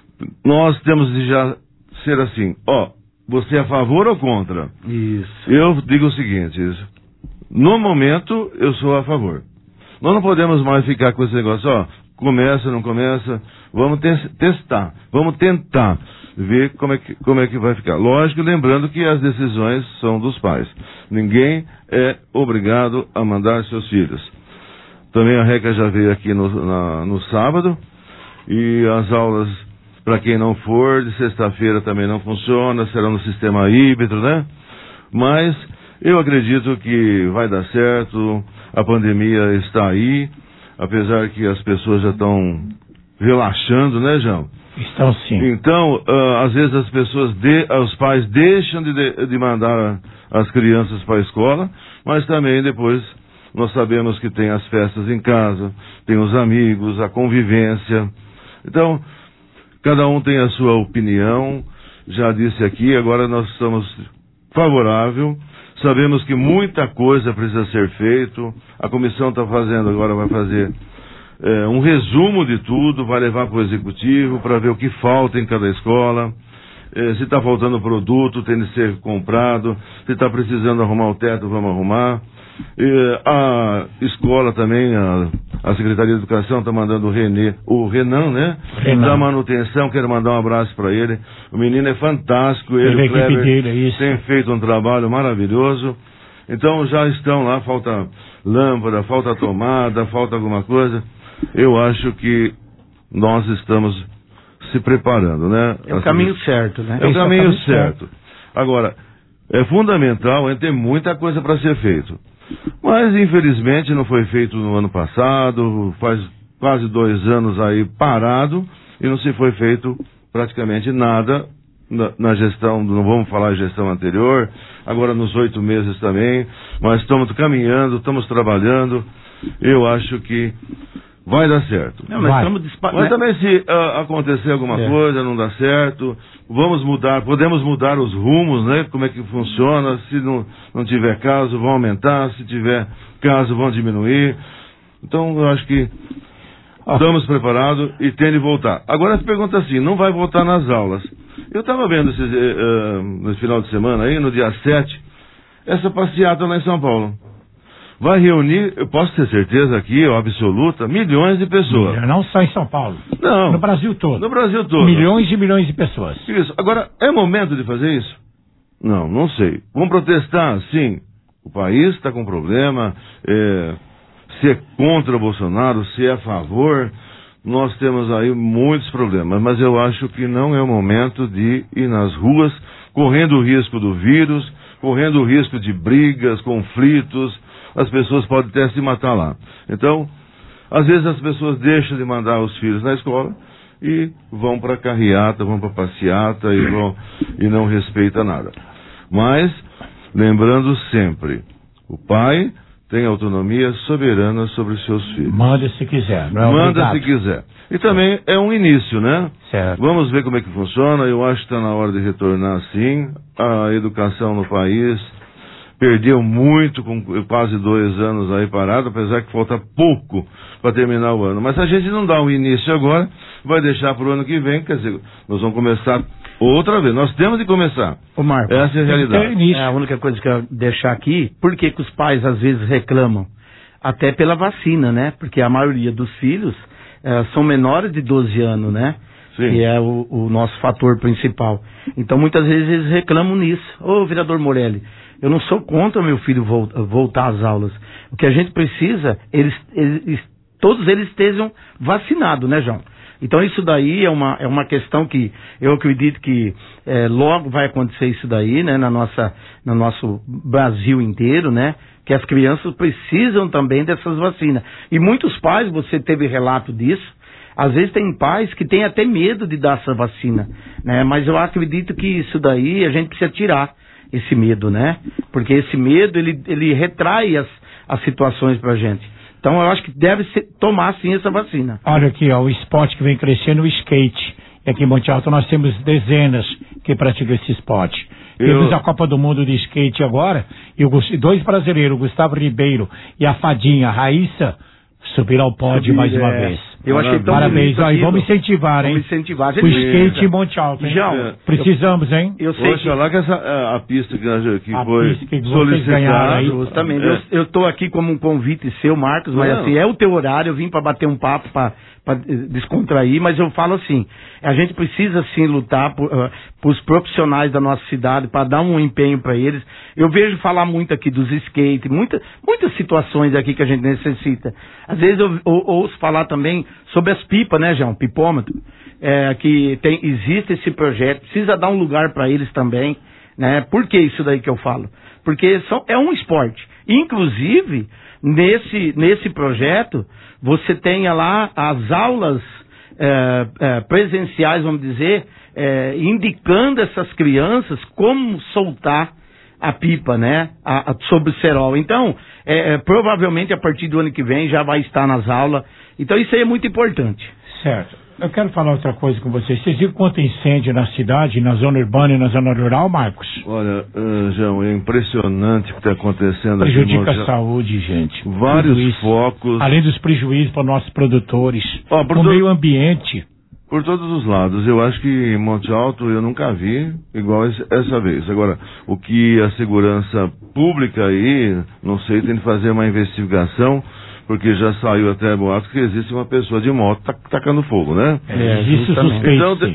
Nós temos de já ser assim, você é a favor ou contra? Isso. Eu digo o seguinte, no momento eu sou a favor. Nós não podemos mais ficar com esse negócio, começa, não começa, vamos testar, vamos tentar ver como é que vai ficar. Lógico, lembrando que as decisões são dos pais. Ninguém é obrigado a mandar seus filhos. Também a Reca já veio aqui no sábado, e as aulas, para quem não for, de sexta-feira também não funciona, será no sistema híbrido, né? Mas eu acredito que vai dar certo, a pandemia está aí, apesar que as pessoas já estão relaxando, né, João? Estão sim. Então, às vezes os pais deixam de mandar as crianças para a escola, mas também depois nós sabemos que tem as festas em casa, tem os amigos, a convivência. Então, cada um tem a sua opinião, já disse aqui, agora nós estamos favoráveis, sabemos que muita coisa precisa ser feito, a comissão está fazendo, agora vai fazer um resumo de tudo, vai levar para o executivo para ver o que falta em cada escola, se está faltando produto, tem de ser comprado, se está precisando arrumar o teto, vamos arrumar. A escola também, a Secretaria de Educação está mandando o Renan, né? Da manutenção, quero mandar um abraço para ele. O menino é fantástico, ele o Kleber, tem feito um trabalho maravilhoso. Então já estão lá, falta lâmpada, falta tomada, falta alguma coisa. Eu acho que nós estamos se preparando, né? É o caminho certo, né? É o caminho certo. Agora, é fundamental, tem muita coisa para ser feito. Mas, infelizmente, não foi feito no ano passado, faz quase 2 anos aí parado, e não se foi feito praticamente nada na gestão, não vamos falar gestão anterior, agora nos 8 meses também, mas estamos caminhando, estamos trabalhando, eu acho que vai dar certo. Não, mas também se acontecer alguma coisa, não dá certo, podemos mudar os rumos, né? Como é que funciona, se não tiver caso, vão aumentar, se tiver caso, vão diminuir. Então, eu acho que estamos preparados e tem de voltar. Agora, se pergunta assim, não vai voltar nas aulas. Eu estava vendo no final de semana, aí, no dia 7, essa passeata lá em São Paulo. Vai reunir, eu posso ter certeza aqui, absoluta, milhões de pessoas. Não só em São Paulo. Não. No Brasil todo. No Brasil todo. Milhões e milhões de pessoas. Isso. Agora, é momento de fazer isso? Não sei. Vamos protestar? Sim. O país está com problema, se é contra o Bolsonaro, se é a favor, nós temos aí muitos problemas, mas eu acho que não é o momento de ir nas ruas correndo o risco do vírus, correndo o risco de brigas, conflitos. As pessoas podem até se matar lá. Então, às vezes as pessoas deixam de mandar os filhos na escola e vão para carreata, vão para passeata e não respeita nada. Mas, lembrando sempre, o pai tem autonomia soberana sobre os seus filhos. Manda se quiser, não é Manda obrigado. se quiser. E também é um início, né? Certo. Vamos ver como é que funciona. Eu acho que está na hora de retornar, sim. A educação no país perdeu muito com quase 2 anos aí parado, apesar que falta pouco para terminar o ano. Mas a gente não dá um início agora, vai deixar para o ano que vem, quer dizer, nós vamos começar outra vez. Nós temos de começar. Ô Marcos, essa é a realidade. É a única coisa que eu quero deixar aqui, por que que os pais às vezes reclamam? Até pela vacina, né? Porque a maioria dos filhos são menores de 12 anos, né? Sim. Que é o nosso fator principal. Então muitas vezes eles reclamam nisso. Ô vereador Morelli, eu não sou contra meu filho voltar às aulas. O que a gente precisa, todos eles estejam vacinados, né, João? Então isso daí é uma questão que eu acredito que logo vai acontecer isso daí, né, no nosso Brasil inteiro, né? Que as crianças precisam também dessas vacinas. E muitos pais, você teve relato disso, às vezes tem pais que têm até medo de dar essa vacina, né? Mas eu acredito que isso daí a gente precisa tirar esse medo, né? Porque esse medo, ele retrai as situações pra gente. Então eu acho que deve tomar sim essa vacina. Olha aqui, ó, o esporte que vem crescendo, o skate. E aqui em Monte Alto nós temos dezenas que praticam esse esporte. Temos a Copa do Mundo de skate agora, e 2 brasileiros, o Gustavo Ribeiro e a Fadinha, a Raíssa, subiram ao pódio mais uma vez. Eu achei tão Parabéns, aí vamos incentivar, hein? Vamos incentivar. O skate em Monte Alto, hein? João, precisamos, hein? Eu sei Poxa, lá que a pista que A foi pista que vocês ganharam aí. Justamente. Eu estou aqui como um convite seu, Marcos, mas Não. assim, é o teu horário, eu vim para bater um papo, para descontrair, mas eu falo assim, a gente precisa sim lutar por os profissionais da nossa cidade, para dar um empenho para eles. Eu vejo falar muito aqui dos skate, muitas situações aqui que a gente necessita. Às vezes eu ouço falar também sobre as pipas, né, João? Pipômetro. Que existe esse projeto, precisa dar um lugar para eles também, né? Por que isso daí que eu falo? Porque é um esporte. Inclusive, nesse projeto, você tenha lá as aulas presenciais, vamos dizer, indicando essas crianças como soltar a pipa, né? Sobre o cerol. Então, provavelmente a partir do ano que vem já vai estar nas aulas. Então isso aí é muito importante. Certo. Eu quero falar outra coisa com vocês. Vocês viram quanto incêndio na cidade, na zona urbana e na zona rural, Marcos? Olha, João, é impressionante o que está acontecendo aqui. Prejudica a saúde, gente. Vários focos. Além dos prejuízos para nossos produtores. O meio ambiente. Por todos os lados. Eu acho que em Monte Alto eu nunca vi igual essa vez. Agora, o que a segurança pública aí, não sei, tem que fazer uma investigação, porque já saiu até boatos que existe uma pessoa de moto tacando fogo, né? Isso suspeito. Então,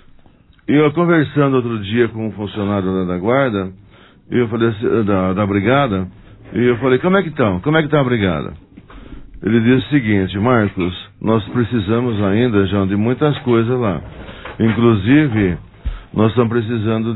eu conversando outro dia com um funcionário da guarda, eu falei assim, da brigada, e eu falei, como é que estão? Como é que tá a brigada? Ele disse o seguinte, Marcos, nós precisamos ainda, João, de muitas coisas lá. Inclusive, nós estamos precisando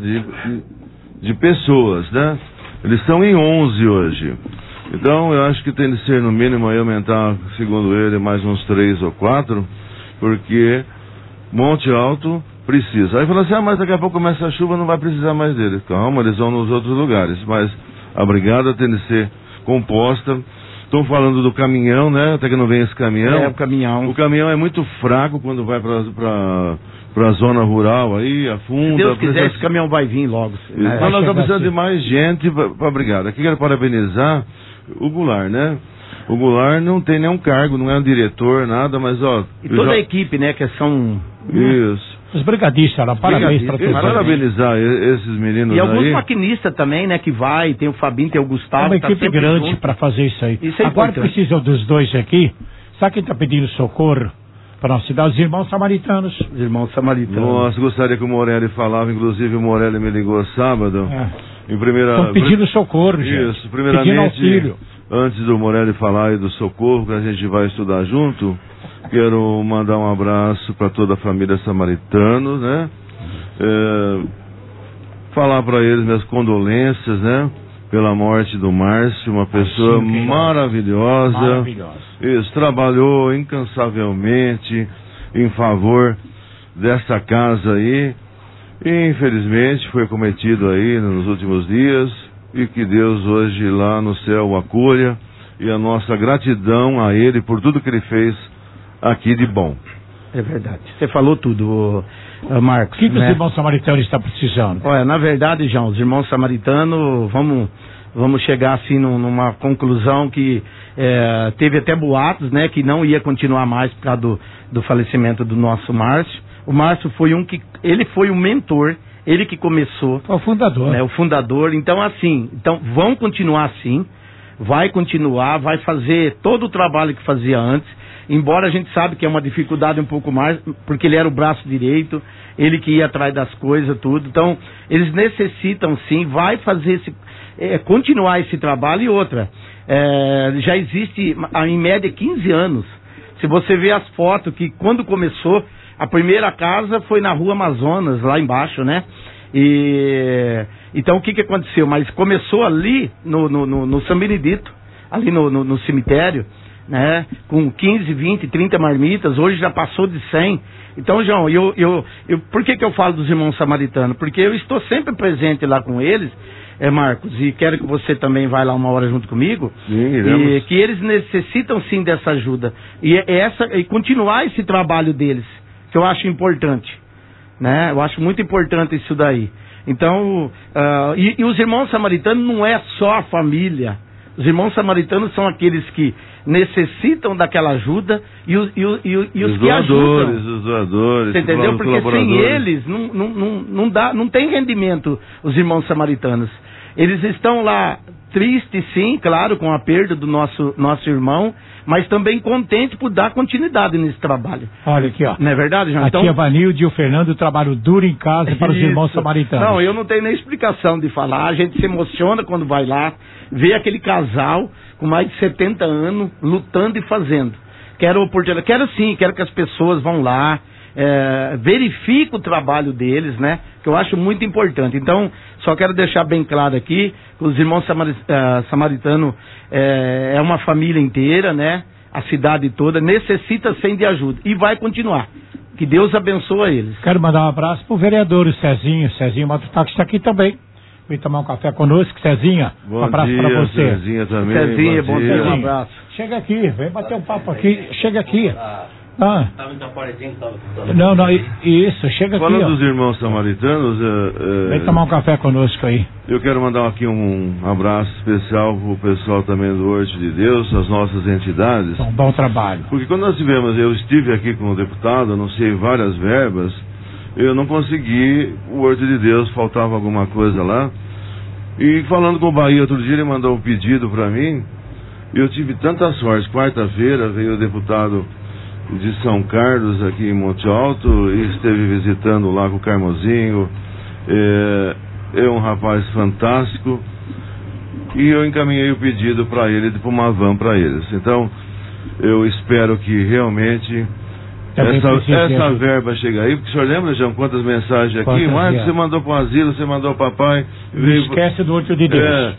de pessoas, né? Eles estão em 11 hoje. Então, eu acho que tem de ser, no mínimo, aí aumentar, segundo ele, mais uns 3 ou 4, porque Monte Alto precisa. Aí falou assim, mas daqui a pouco começa a chuva, não vai precisar mais deles. Calma, eles vão nos outros lugares. Mas a brigada tem de ser composta. Estão falando do caminhão, né? Até que não vem esse caminhão. O caminhão. O caminhão é muito fraco quando vai para a zona rural aí, afunda. Se Deus quiser, esse caminhão vai vir logo. Então nós estamos precisando de mais gente para a brigada. Aqui quero parabenizar o Goulart, né? O Goulart não tem nenhum cargo, não é um diretor, nada, mas ó... E toda a equipe, né? Que são... Isso. Os brigadistas lá, parabéns para todos. Parabenizar esses meninos aí. E alguns maquinistas também, né? Que vai, tem o Fabinho, tem o Gustavo. É uma equipe grande para fazer isso aí. Isso é agora importante. precisa dos dois aqui. Sabe quem está pedindo socorro para nossa cidade? Os irmãos samaritanos. Os irmãos samaritanos. Nossa, gostaria que o Morelli falava, inclusive o Morelli me ligou sábado. Em primeira... Estão pedindo socorro, gente. Isso, primeiramente, pedindo auxílio. Antes do Morelli falar aí do socorro, que a gente vai estudar junto, quero mandar um abraço para toda a família Samaritano, né? Falar para eles minhas condolências, né? Pela morte do Márcio, uma pessoa maravilhosa. Isso, trabalhou incansavelmente em favor dessa casa aí. E infelizmente foi cometido aí nos últimos dias. E que Deus hoje lá no céu o acolha e a nossa gratidão a ele por tudo que ele fez aqui de bom. É verdade. Você falou tudo, Marcos. O que os irmãos samaritanos estão precisando? Olha, na verdade, João, os irmãos samaritanos, vamos chegar assim numa conclusão que teve até boatos, né, que não ia continuar mais por causa do falecimento do nosso Márcio. O Márcio foi ele foi o mentor, ele que começou. O fundador. Né, o fundador. Então, assim, vão continuar assim, vai continuar, vai fazer todo o trabalho que fazia antes, embora a gente sabe que é uma dificuldade um pouco mais, porque ele era o braço direito, ele que ia atrás das coisas, tudo. Então, eles necessitam sim, vai fazer continuar esse trabalho. E outra, já existe, em média, 15 anos. Se você vê as fotos, que quando começou, a primeira casa foi na Rua Amazonas, lá embaixo, né? Então, o que aconteceu? Mas começou ali no São Benedito, ali no cemitério, né? Com 15, 20, 30 marmitas, hoje já passou de 100. Então, João, por que eu falo dos irmãos samaritanos? Porque eu estou sempre presente lá com eles, Marcos, e quero que você também vá lá uma hora junto comigo. Sim, iremos. E que eles necessitam sim dessa ajuda. E continuar esse trabalho deles, que eu acho importante, né? Eu acho muito importante isso daí. Então, e os irmãos samaritanos não é só a família. Os irmãos samaritanos são aqueles que necessitam daquela ajuda e os que ajudam. Os doadores, você entendeu? Porque sem eles não tem rendimento, os irmãos samaritanos. Eles estão lá tristes, sim, claro, com a perda do nosso irmão, mas também contentes por dar continuidade nesse trabalho. Olha aqui, ó. Não é verdade, João? A tia Vanilde e o Fernando trabalham duro em casa para os irmãos samaritanos. Não, eu não tenho nem explicação de falar. A gente se emociona quando vai lá, vê aquele casal com mais de 70 anos lutando e fazendo. Quero que as pessoas vão lá, verifiquem o trabalho deles, né? Que eu acho muito importante. Então, só quero deixar bem claro aqui que os irmãos samaritanos é uma família inteira, né? A cidade toda necessita sim de ajuda e vai continuar. Que Deus abençoe eles. Quero mandar um abraço pro vereador, o Cezinho Matutac, está aqui também. Vem tomar um café conosco, Cezinha. Bom um abraço dia, para você. Cezinha também. Cezinha, bom dia. Um abraço. Chega aqui, vem bater um papo aqui. Chega aqui. Isso, chega Falando aqui. Falando dos irmãos samaritanos, vem tomar um café conosco aí. Eu quero mandar aqui um abraço especial pro pessoal também do Horto de Deus, as nossas entidades. Um bom trabalho. Porque quando eu estive aqui com o deputado, anunciei várias verbas, eu não consegui, o Horto de Deus, faltava alguma coisa lá. E falando com o Bahia outro dia, ele mandou um pedido para mim, e eu tive tanta sorte. Quarta-feira veio o deputado de São Carlos aqui em Monte Alto e esteve visitando lá com o Carmozinho. É um rapaz fantástico, e eu encaminhei o pedido para ele, para uma van para eles. Então eu espero que realmente essa verba chega aí, porque o senhor lembra, João, quantas mensagens aqui? Marcos, você mandou para o asilo, você mandou para o papai. Esquece do Horto de Deus.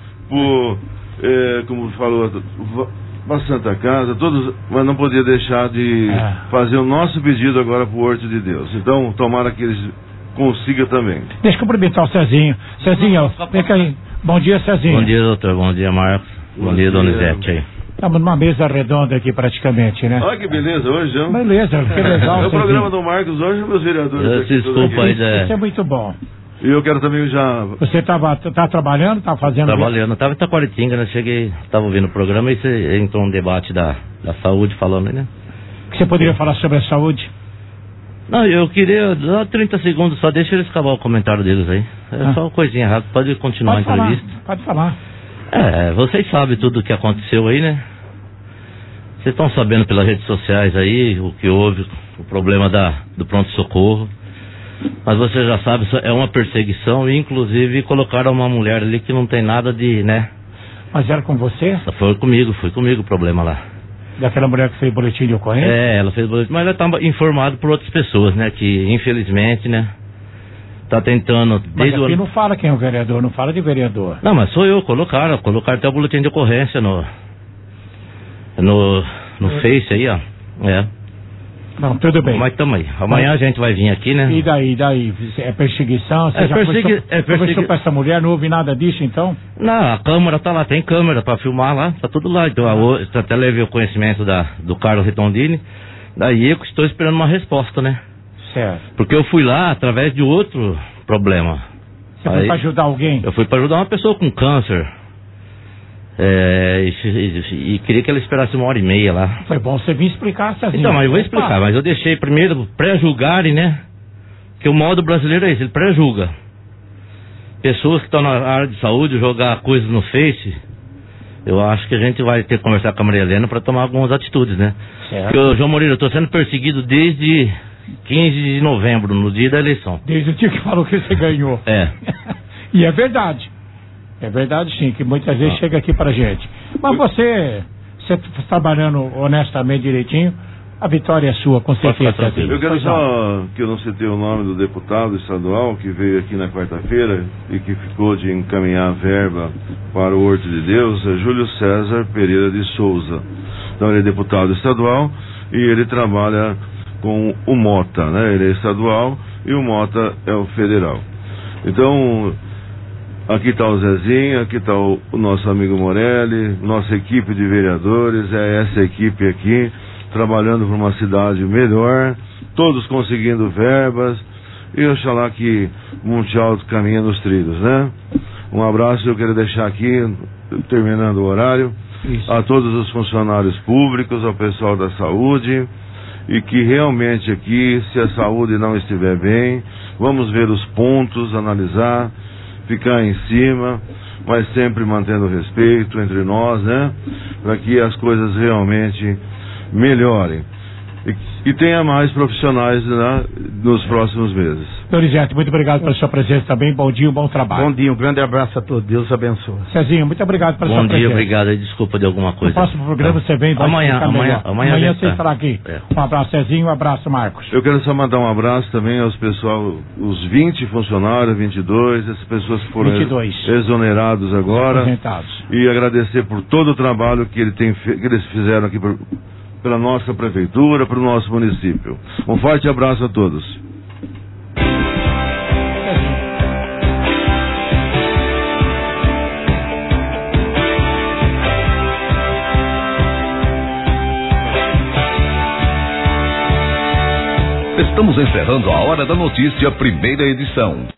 Como falou, para Santa Casa, todos, mas não podia deixar de fazer o nosso pedido agora para o Horto de Deus. Então, tomara que eles consigam também. Deixa eu cumprimentar o Cezinho. Cezinho, vem cá aí. Bom dia, Cezinho. Bom dia, doutor. Bom dia, Marcos. Bom dia, Donizete aí. Estamos numa mesa redonda aqui praticamente, né? Olha que beleza hoje, João. Beleza, que legal. É o programa do Marcos hoje, meus vereadores. Desculpa aí, Isso é muito bom. E eu quero também já... Você tá trabalhando, tá fazendo... Trabalhando, estava em Taquaritinga, né? Cheguei, estava ouvindo o programa e você entrou um debate da saúde falando, né? O que você poderia falar sobre a saúde? Não, eu queria dar 30 segundos, só deixa eles acabar o comentário deles aí. É só uma coisinha rápida, pode continuar a entrevista. Pode falar. Vocês sabem tudo o que aconteceu aí, né? Vocês estão sabendo pelas redes sociais aí o que houve, o problema do pronto-socorro. Mas você já sabe, é uma perseguição, e inclusive colocaram uma mulher ali que não tem nada de, né? Mas era com você? Foi comigo o problema lá. Daquela mulher que fez boletim de ocorrência? Ela fez boletim, mas ela estava informada por outras pessoas, né? Que infelizmente, né? Tá tentando... Mas aqui não fala quem é o vereador, não fala de vereador. Não, mas sou eu, colocaram até o boletim de ocorrência no Face aí, ó. Não, tudo bem. Mas tamo aí. Amanhã a gente vai vir aqui, né? E daí? É perseguição? Você conversou com essa mulher, não houve nada disso, então? Não, a câmera tá lá, tem câmera pra filmar lá, tá tudo lá. Então, eu até levei o conhecimento do Carlos Ritondini, daí eu estou esperando uma resposta, né? Certo. Porque eu fui lá através de outro problema. Você foi pra ajudar alguém? Eu fui pra ajudar uma pessoa com câncer. E queria que ela esperasse 1h30 lá. Foi bom você vir explicar, Cezinho. Então, mas eu vou explicar, mas eu deixei primeiro pré-julgarem, né? Porque o modo brasileiro é esse, ele pré-julga. Pessoas que estão na área de saúde, jogar coisas no Face, eu acho que a gente vai ter que conversar com a Maria Helena para tomar algumas atitudes, né? Certo. Porque, João Moreira, eu tô sendo perseguido desde 15 de novembro, no dia da eleição. Desde o dia que falou que você ganhou. É. E é verdade. É verdade, sim, que muitas vezes chega aqui pra gente. Mas você trabalhando honestamente, direitinho, a vitória é sua, com certeza. Eu quero só que eu não citei o nome do deputado estadual que veio aqui na quarta-feira e que ficou de encaminhar a verba para o Horto de Deus, é Júlio César Pereira de Souza. Então ele é deputado estadual e ele trabalha com o Mota, né? Ele é estadual e o Mota é o federal. Então, aqui está o Zezinho, aqui está o nosso amigo Morelli, nossa equipe de vereadores, é essa equipe aqui, trabalhando para uma cidade melhor, todos conseguindo verbas, e oxalá que Monte Alto caminha nos trilhos, né? Um abraço, eu quero deixar aqui, terminando o horário, a todos os funcionários públicos, ao pessoal da saúde, e que realmente aqui, se a saúde não estiver bem, vamos ver os pontos, analisar, ficar em cima, mas sempre mantendo respeito entre nós, né? Para que as coisas realmente melhorem. E tenha mais profissionais, né, nos próximos meses. Dorizete, muito obrigado pela sua presença também. Bom dia, um bom trabalho. Bom dia, um grande abraço a todos. Deus abençoe. Cezinho, muito obrigado pela sua presença. Bom dia, obrigado. Desculpa de alguma coisa. No próximo programa você vem. Amanhã você estará aqui. Um abraço, Cezinho, um abraço, Marcos. Eu quero só mandar um abraço também aos pessoal, os 20 funcionários, 22, essas pessoas que foram 22. exonerados agora. E agradecer por todo o trabalho que eles fizeram aqui pela nossa prefeitura, para o nosso município. Um forte abraço a todos. Estamos encerrando a Hora da Notícia, primeira edição.